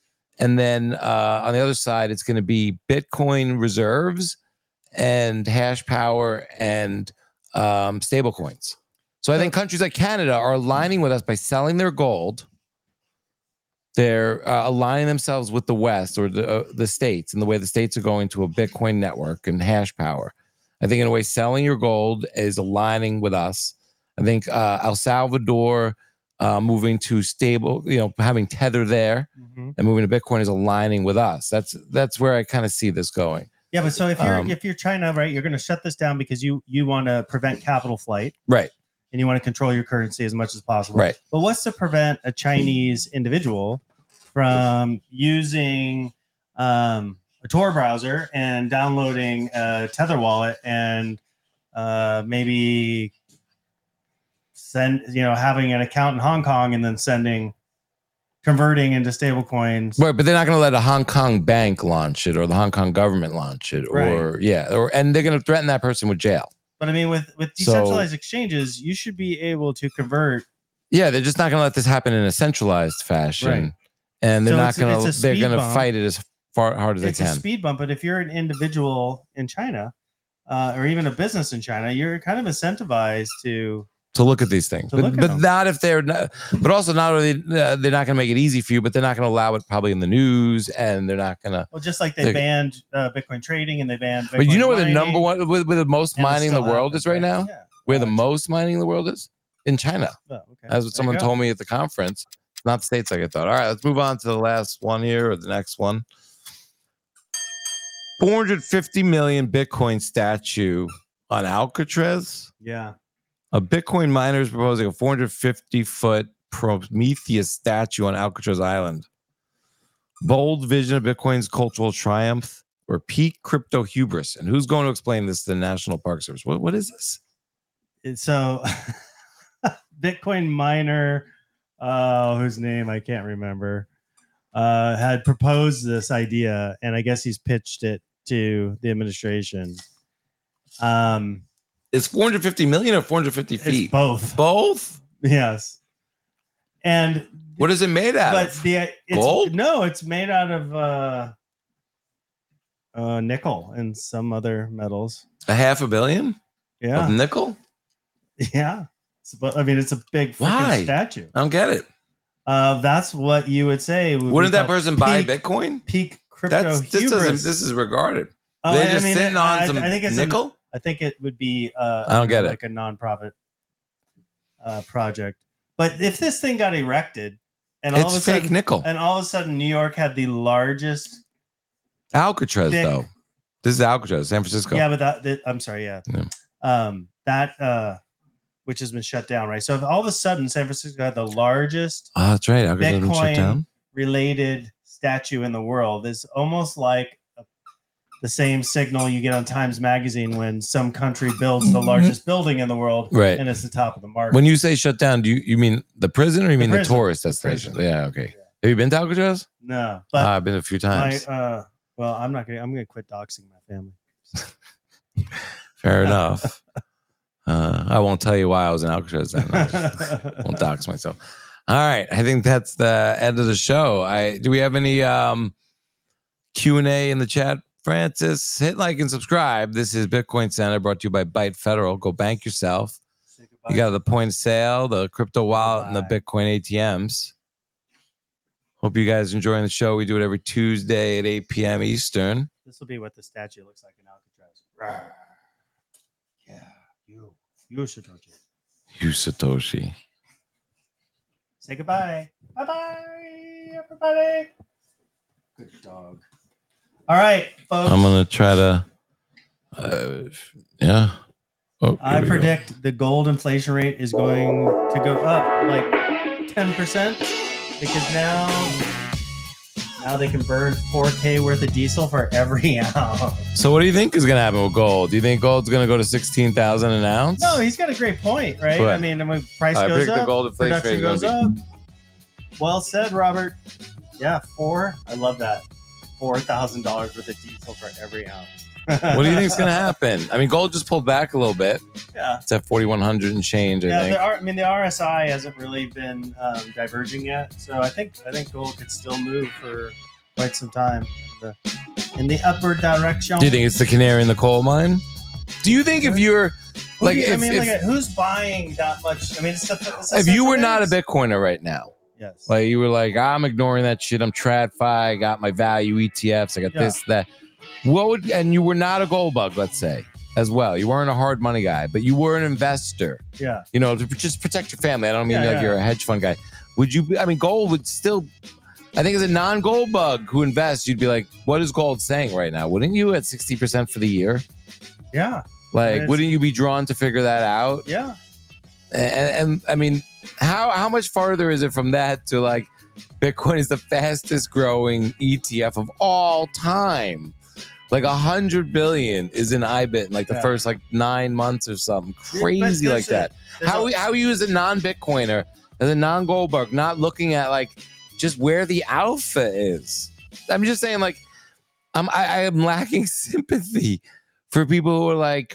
And then on the other side, it's going to be Bitcoin reserves and hash power and stable coins. So I think countries like Canada are aligning with us by selling their gold. They're aligning themselves with the West or the states, and the way the states are going to a Bitcoin network and hash power. I think in a way, selling your gold is aligning with us. I think El Salvador moving to stable, having Tether there and moving to Bitcoin is aligning with us. That's where I kind of see this going. Yeah, but so if you're China, right, you're going to shut this down because you want to prevent capital flight, right? And you want to control your currency as much as possible, right? But what's to prevent a Chinese individual from using a Tor browser and downloading a Tether wallet and maybe having an account in Hong Kong and then converting into stable coins? Right, but they're not going to let a Hong Kong bank launch it or the Hong Kong government launch it, and they're going to threaten that person with jail. But I mean, with decentralized exchanges, you should be able to convert. Yeah, they're just not going to let this happen in a centralized fashion, right. And they're not going to. They're going to fight it as hard as they can. It's a speed bump, but if you're an individual in China, or even a business in China, you're kind of incentivized to look at these things, but not if they're not. But also, not only they're not going to make it easy for you, but they're not going to allow it probably in the news, and they're not going to. Well, just like they banned Bitcoin trading and they banned. Bitcoin but you know where the mining, number one with the most mining in the world is right now? Yeah. Where the most mining in the world is? In China. Oh, okay. That's what someone told me at the conference. It's not the States like I thought. All right, let's move on to the last one here or the next one. 450 million Bitcoin statue on Alcatraz. Yeah. A Bitcoin miner is proposing a 450-foot Prometheus statue on Alcatraz Island. Bold vision of Bitcoin's cultural triumph or peak crypto hubris. And who's going to explain this to the National Park Service? What is this? So, Bitcoin miner, whose name I can't remember, had proposed this idea, and I guess he's pitched it to the administration. It's 450 million or 450 feet? It's both. Both? Yes. And what is it made out of? Gold? No, it's made out of nickel and some other metals. $500 million? Yeah. Of nickel? Yeah. It's a big freaking statue. I don't get it. That's what you would say. Wouldn't that person buy Bitcoin? Peak crypto hubris. This is regarded. They're just sitting on some nickel? I think it would be I don't get like a nonprofit project. But if this thing got erected and all of a sudden nickel, and all of a sudden New York had the largest Alcatraz though. This is Alcatraz, San Francisco. Yeah, but I'm sorry, yeah. That which has been shut down, right? So if all of a sudden San Francisco had the largest that's right. Alcatraz has been shut down. Related statue in the world, is almost like the same signal you get on Times Magazine when some country builds the largest building in the world, right? And it's the top of the market. When you say shut down, do you mean the prison or you mean the tourist destination? Yeah, okay. Yeah. Have you been to Alcatraz? No, but I've been a few times. Well, I'm gonna quit doxing my family. Fair enough. I won't tell you why I was in Alcatraz that night. I won't dox myself. All right, I think that's the end of the show. Do we have any Q&A in the chat? Francis, hit like and subscribe. This is Bitcoin Center brought to you by Byte Federal. Go bank yourself. You got the point of sale, the crypto wallet, and the Bitcoin ATMs. Hope you guys are enjoying the show. We do it every Tuesday at 8 p.m. Eastern. This will be what the statue looks like in Alcatraz. Yeah, you Satoshi. You Satoshi. Say goodbye. Bye-bye, everybody. Good dog. All right, folks. I'm going to try to, yeah. Oh, I predict the gold inflation rate is going to go up like 10% because now they can burn $4K worth of diesel for every ounce. So what do you think is going to happen with gold? Do you think gold's going to go to 16,000 an ounce? No, he's got a great point, right? What? I mean, when price goes up, the gold inflation production goes up. Well said, Robert. Yeah, I love that. $4,000 worth of diesel for every ounce. What do you think is going to happen? I mean, gold just pulled back a little bit. Yeah, it's at 4,100 and change. I think. The RSI hasn't really been diverging yet, so I think gold could still move for quite some time in the upward direction. Do you think it's the canary in the coal mine? Do you think if you're like, who's buying that much? I mean, it's if you were not a Bitcoiner right now, yes, like you were like, I'm ignoring that shit. I'm TradFi. I got my value ETFs. I got this, that. What would, and you were not a gold bug, let's say, as well. You weren't a hard money guy, but you were an investor. Yeah. You know, to just protect your family. I don't mean you're a hedge fund guy. Would you? I mean, gold would still. I think as a non-gold bug who invests, you'd be like, what is gold saying right now? Wouldn't you at 60% for the year? Yeah. Like, wouldn't you be drawn to figure that out? Yeah. And I mean, how much farther is it from that to like Bitcoin is the fastest growing ETF of all time? Like 100 billion is in IBIT in like the first like 9 months or something crazy like that. How are you as a non-Bitcoiner, as a non-gold bug, not looking at like just where the alpha is? I'm just saying, like, I am lacking sympathy for people who are like,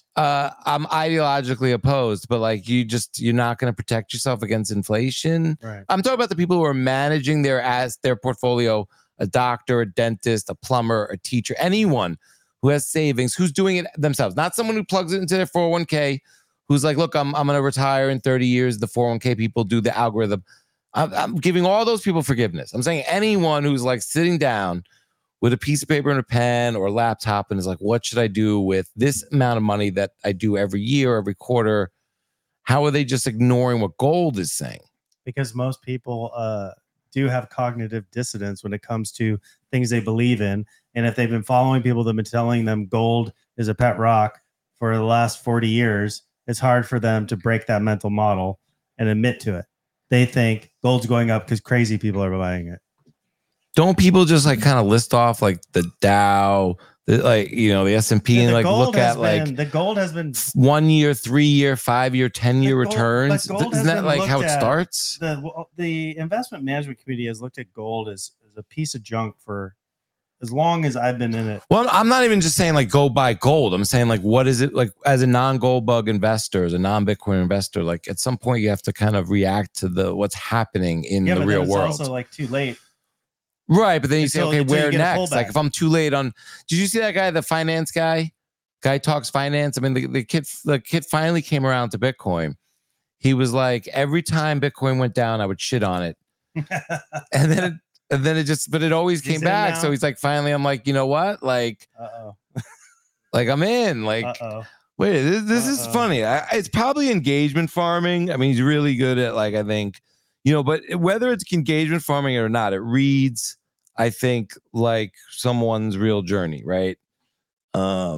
I'm ideologically opposed, but like you're not going to protect yourself against inflation. Right. I'm talking about the people who are managing their portfolio, a doctor, a dentist, a plumber, a teacher, anyone who has savings, who's doing it themselves, not someone who plugs it into their 401k, who's like, look, I'm going to retire in 30 years. The 401k people do the algorithm. I'm giving all those people forgiveness. I'm saying anyone who's like sitting down with a piece of paper and a pen or a laptop and is like, what should I do with this amount of money that I do every year, every quarter? How are they just ignoring what gold is saying? Because most people do have cognitive dissonance when it comes to things they believe in. And if they've been following people that have been telling them gold is a pet rock for the last 40 years, it's hard for them to break that mental model and admit to it. They think gold's going up because crazy people are buying it. Don't people just like kind of list off like the Dow, the S&P, and like look at like the gold has been 1 year, 3 year, 5 year, 10 year returns? Isn't that like how it starts? The investment management committee has looked at gold as a piece of junk for as long as I've been in it. Well, I'm not even just saying like go buy gold. I'm saying like, what is it like as a non-gold bug investor, as a non-Bitcoin investor? Like at some point you have to kind of react to what's happening in the real world. It's also like too late. Right, but then you say, okay, where next? Like if I'm too late on, did you see that guy, the finance guy talks finance? I mean, the kid finally came around to Bitcoin. He was like, every time Bitcoin went down, I would shit on it, and then it just, but it always came back. So he's like, finally, I'm like, you know what? Like, like I'm in. Like, wait, this is funny. It's probably engagement farming. I mean, he's really good at like, I think. But whether it's engagement farming or not, it reads, I think, like someone's real journey, right? Oh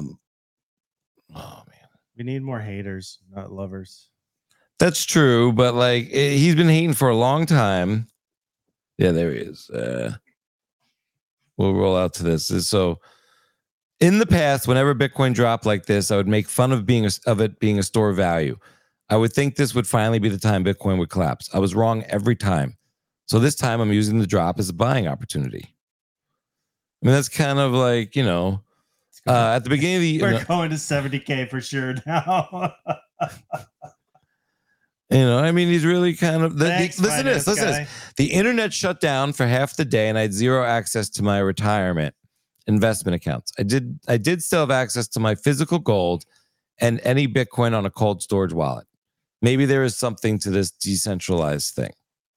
man, we need more haters, not lovers. That's true, but like he's been hating for a long time. Yeah, there he is. We'll roll out to this. So, in the past, whenever Bitcoin dropped like this, I would make fun of it being a store of value. I would think this would finally be the time Bitcoin would collapse. I was wrong every time. So this time I'm using the drop as a buying opportunity. I mean, that's kind of like, at the beginning of the year. We're going to 70K for sure now. I mean, he's really kind of... Thanks, listen to this. The internet shut down for half the day and I had zero access to my retirement investment accounts. I did still have access to my physical gold and any Bitcoin on a cold storage wallet. Maybe there is something to this decentralized thing.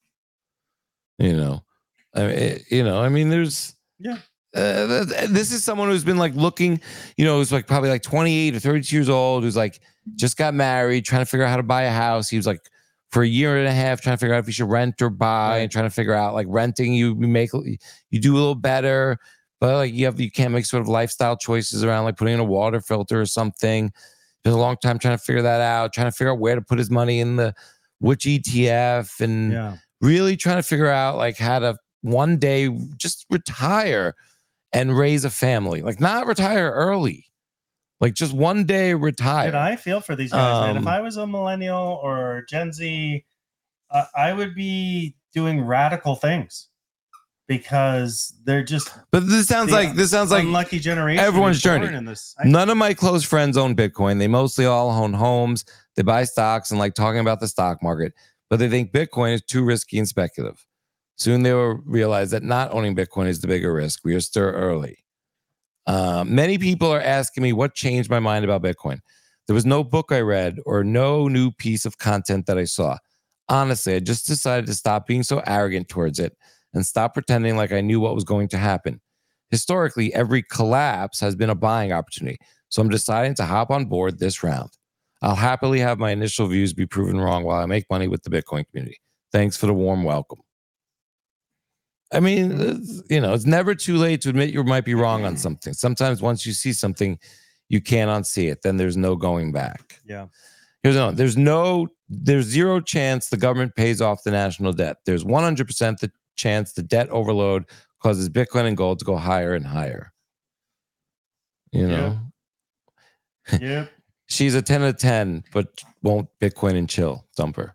I mean, there's... Yeah. This is someone who's been like looking, who's like probably like 28 or 32 years old, who's like just got married, trying to figure out how to buy a house. He was like for a year and a half trying to figure out if he should rent or buy, and trying to figure out like renting, you do a little better, but like you can't make sort of lifestyle choices around like putting in a water filter or something. Been a long time trying to figure that out, trying to figure out where to put his money in which ETF, and really trying to figure out like how to one day just retire and raise a family. Like not retire early, like just one day retire. Dude, I feel for these guys, man. If I was a millennial or Gen Z, I would be doing radical things. Because they're just... But this sounds like unlucky generation. Everyone's journey. None of my close friends own Bitcoin. They mostly all own homes. They buy stocks and like talking about the stock market. But they think Bitcoin is too risky and speculative. Soon they will realize that not owning Bitcoin is the bigger risk. We are still early. Many people are asking me what changed my mind about Bitcoin. There was no book I read or no new piece of content that I saw. Honestly, I just decided to stop being so arrogant towards it and stop pretending like I knew what was going to happen. Historically, every collapse has been a buying opportunity, so I'm deciding to hop on board this round. I'll happily have my initial views be proven wrong while I make money with the Bitcoin community. Thanks for the warm welcome. I mean, it's never too late to admit you might be wrong on something. Sometimes once you see something, you can't unsee it. Then there's no going back. Yeah. There's zero chance the government pays off the national debt. There's 100% the chance the debt overload causes Bitcoin and gold to go higher and higher. Yep. She's a 10 out of 10, but won't Bitcoin and chill. Thumper.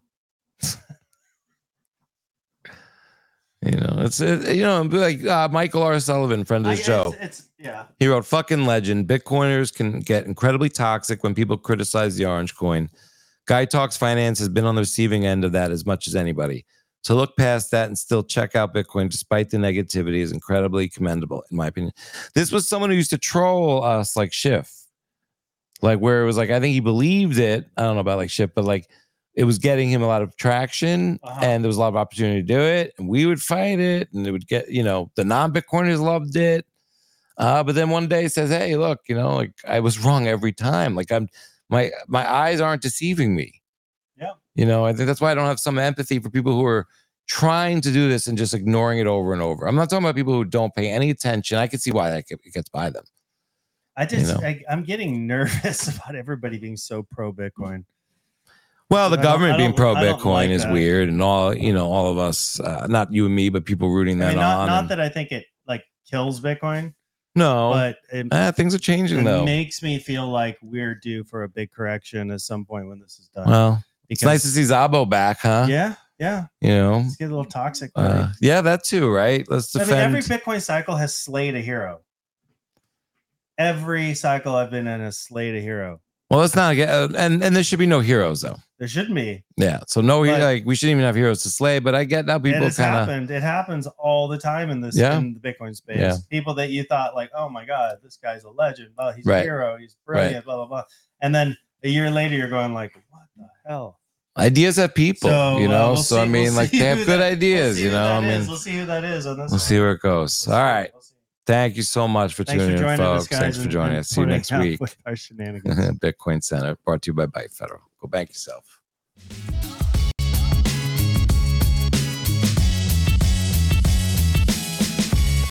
It's like Michael R. Sullivan, friend of the show. Yeah. He wrote, "Fucking legend. Bitcoiners can get incredibly toxic when people criticize the orange coin. Guy Talks Finance has been on the receiving end of that as much as anybody. To look past that and still check out Bitcoin despite the negativity is incredibly commendable, in my opinion." This was someone who used to troll us like Schiff. Like where it was like, I think he believed it. I don't know about like Schiff, but like it was getting him a lot of traction and there was a lot of opportunity to do it. And we would fight it and it would get, the non-Bitcoiners loved it. But then one day he says, hey, look, like I was wrong every time. Like my eyes aren't deceiving me. Yeah. I think that's why I don't have some empathy for people who are trying to do this and just ignoring it over and over. I'm not talking about people who don't pay any attention. I can see why that gets by them. I'm getting nervous about everybody being so pro Bitcoin. Well, the government being pro Bitcoin like is that. Weird, and all of us, not you and me, but people rooting that on. Not that I think it like kills Bitcoin. No, but things are changing though. It makes me feel like we're due for a big correction at some point when this is done. Well, it's nice to see Szabo back, huh? Yeah. Let's get a little toxic. Yeah, that too, right? Let's defend. Every Bitcoin cycle has slayed a hero. Every cycle I've been in has slayed a hero. Well, let's not get and there should be no heroes though. There shouldn't be. Yeah, so we shouldn't even have heroes to slay. But I get now people happened. It happens all the time in this in the Bitcoin space. Yeah. People that you thought like, oh my god, this guy's a legend. Oh, he's a hero. He's brilliant. Blah blah blah. And then a year later, you're going like, what the hell? Ideas have people, So I mean, like they have good ideas, We'll see who that is on this. We'll see where it goes. All right. Thank you so much for tuning in, folks. Thanks for joining us. See you next week. Our shenanigans. Bitcoin Center, brought to you by Byte Federal. Go bank yourself.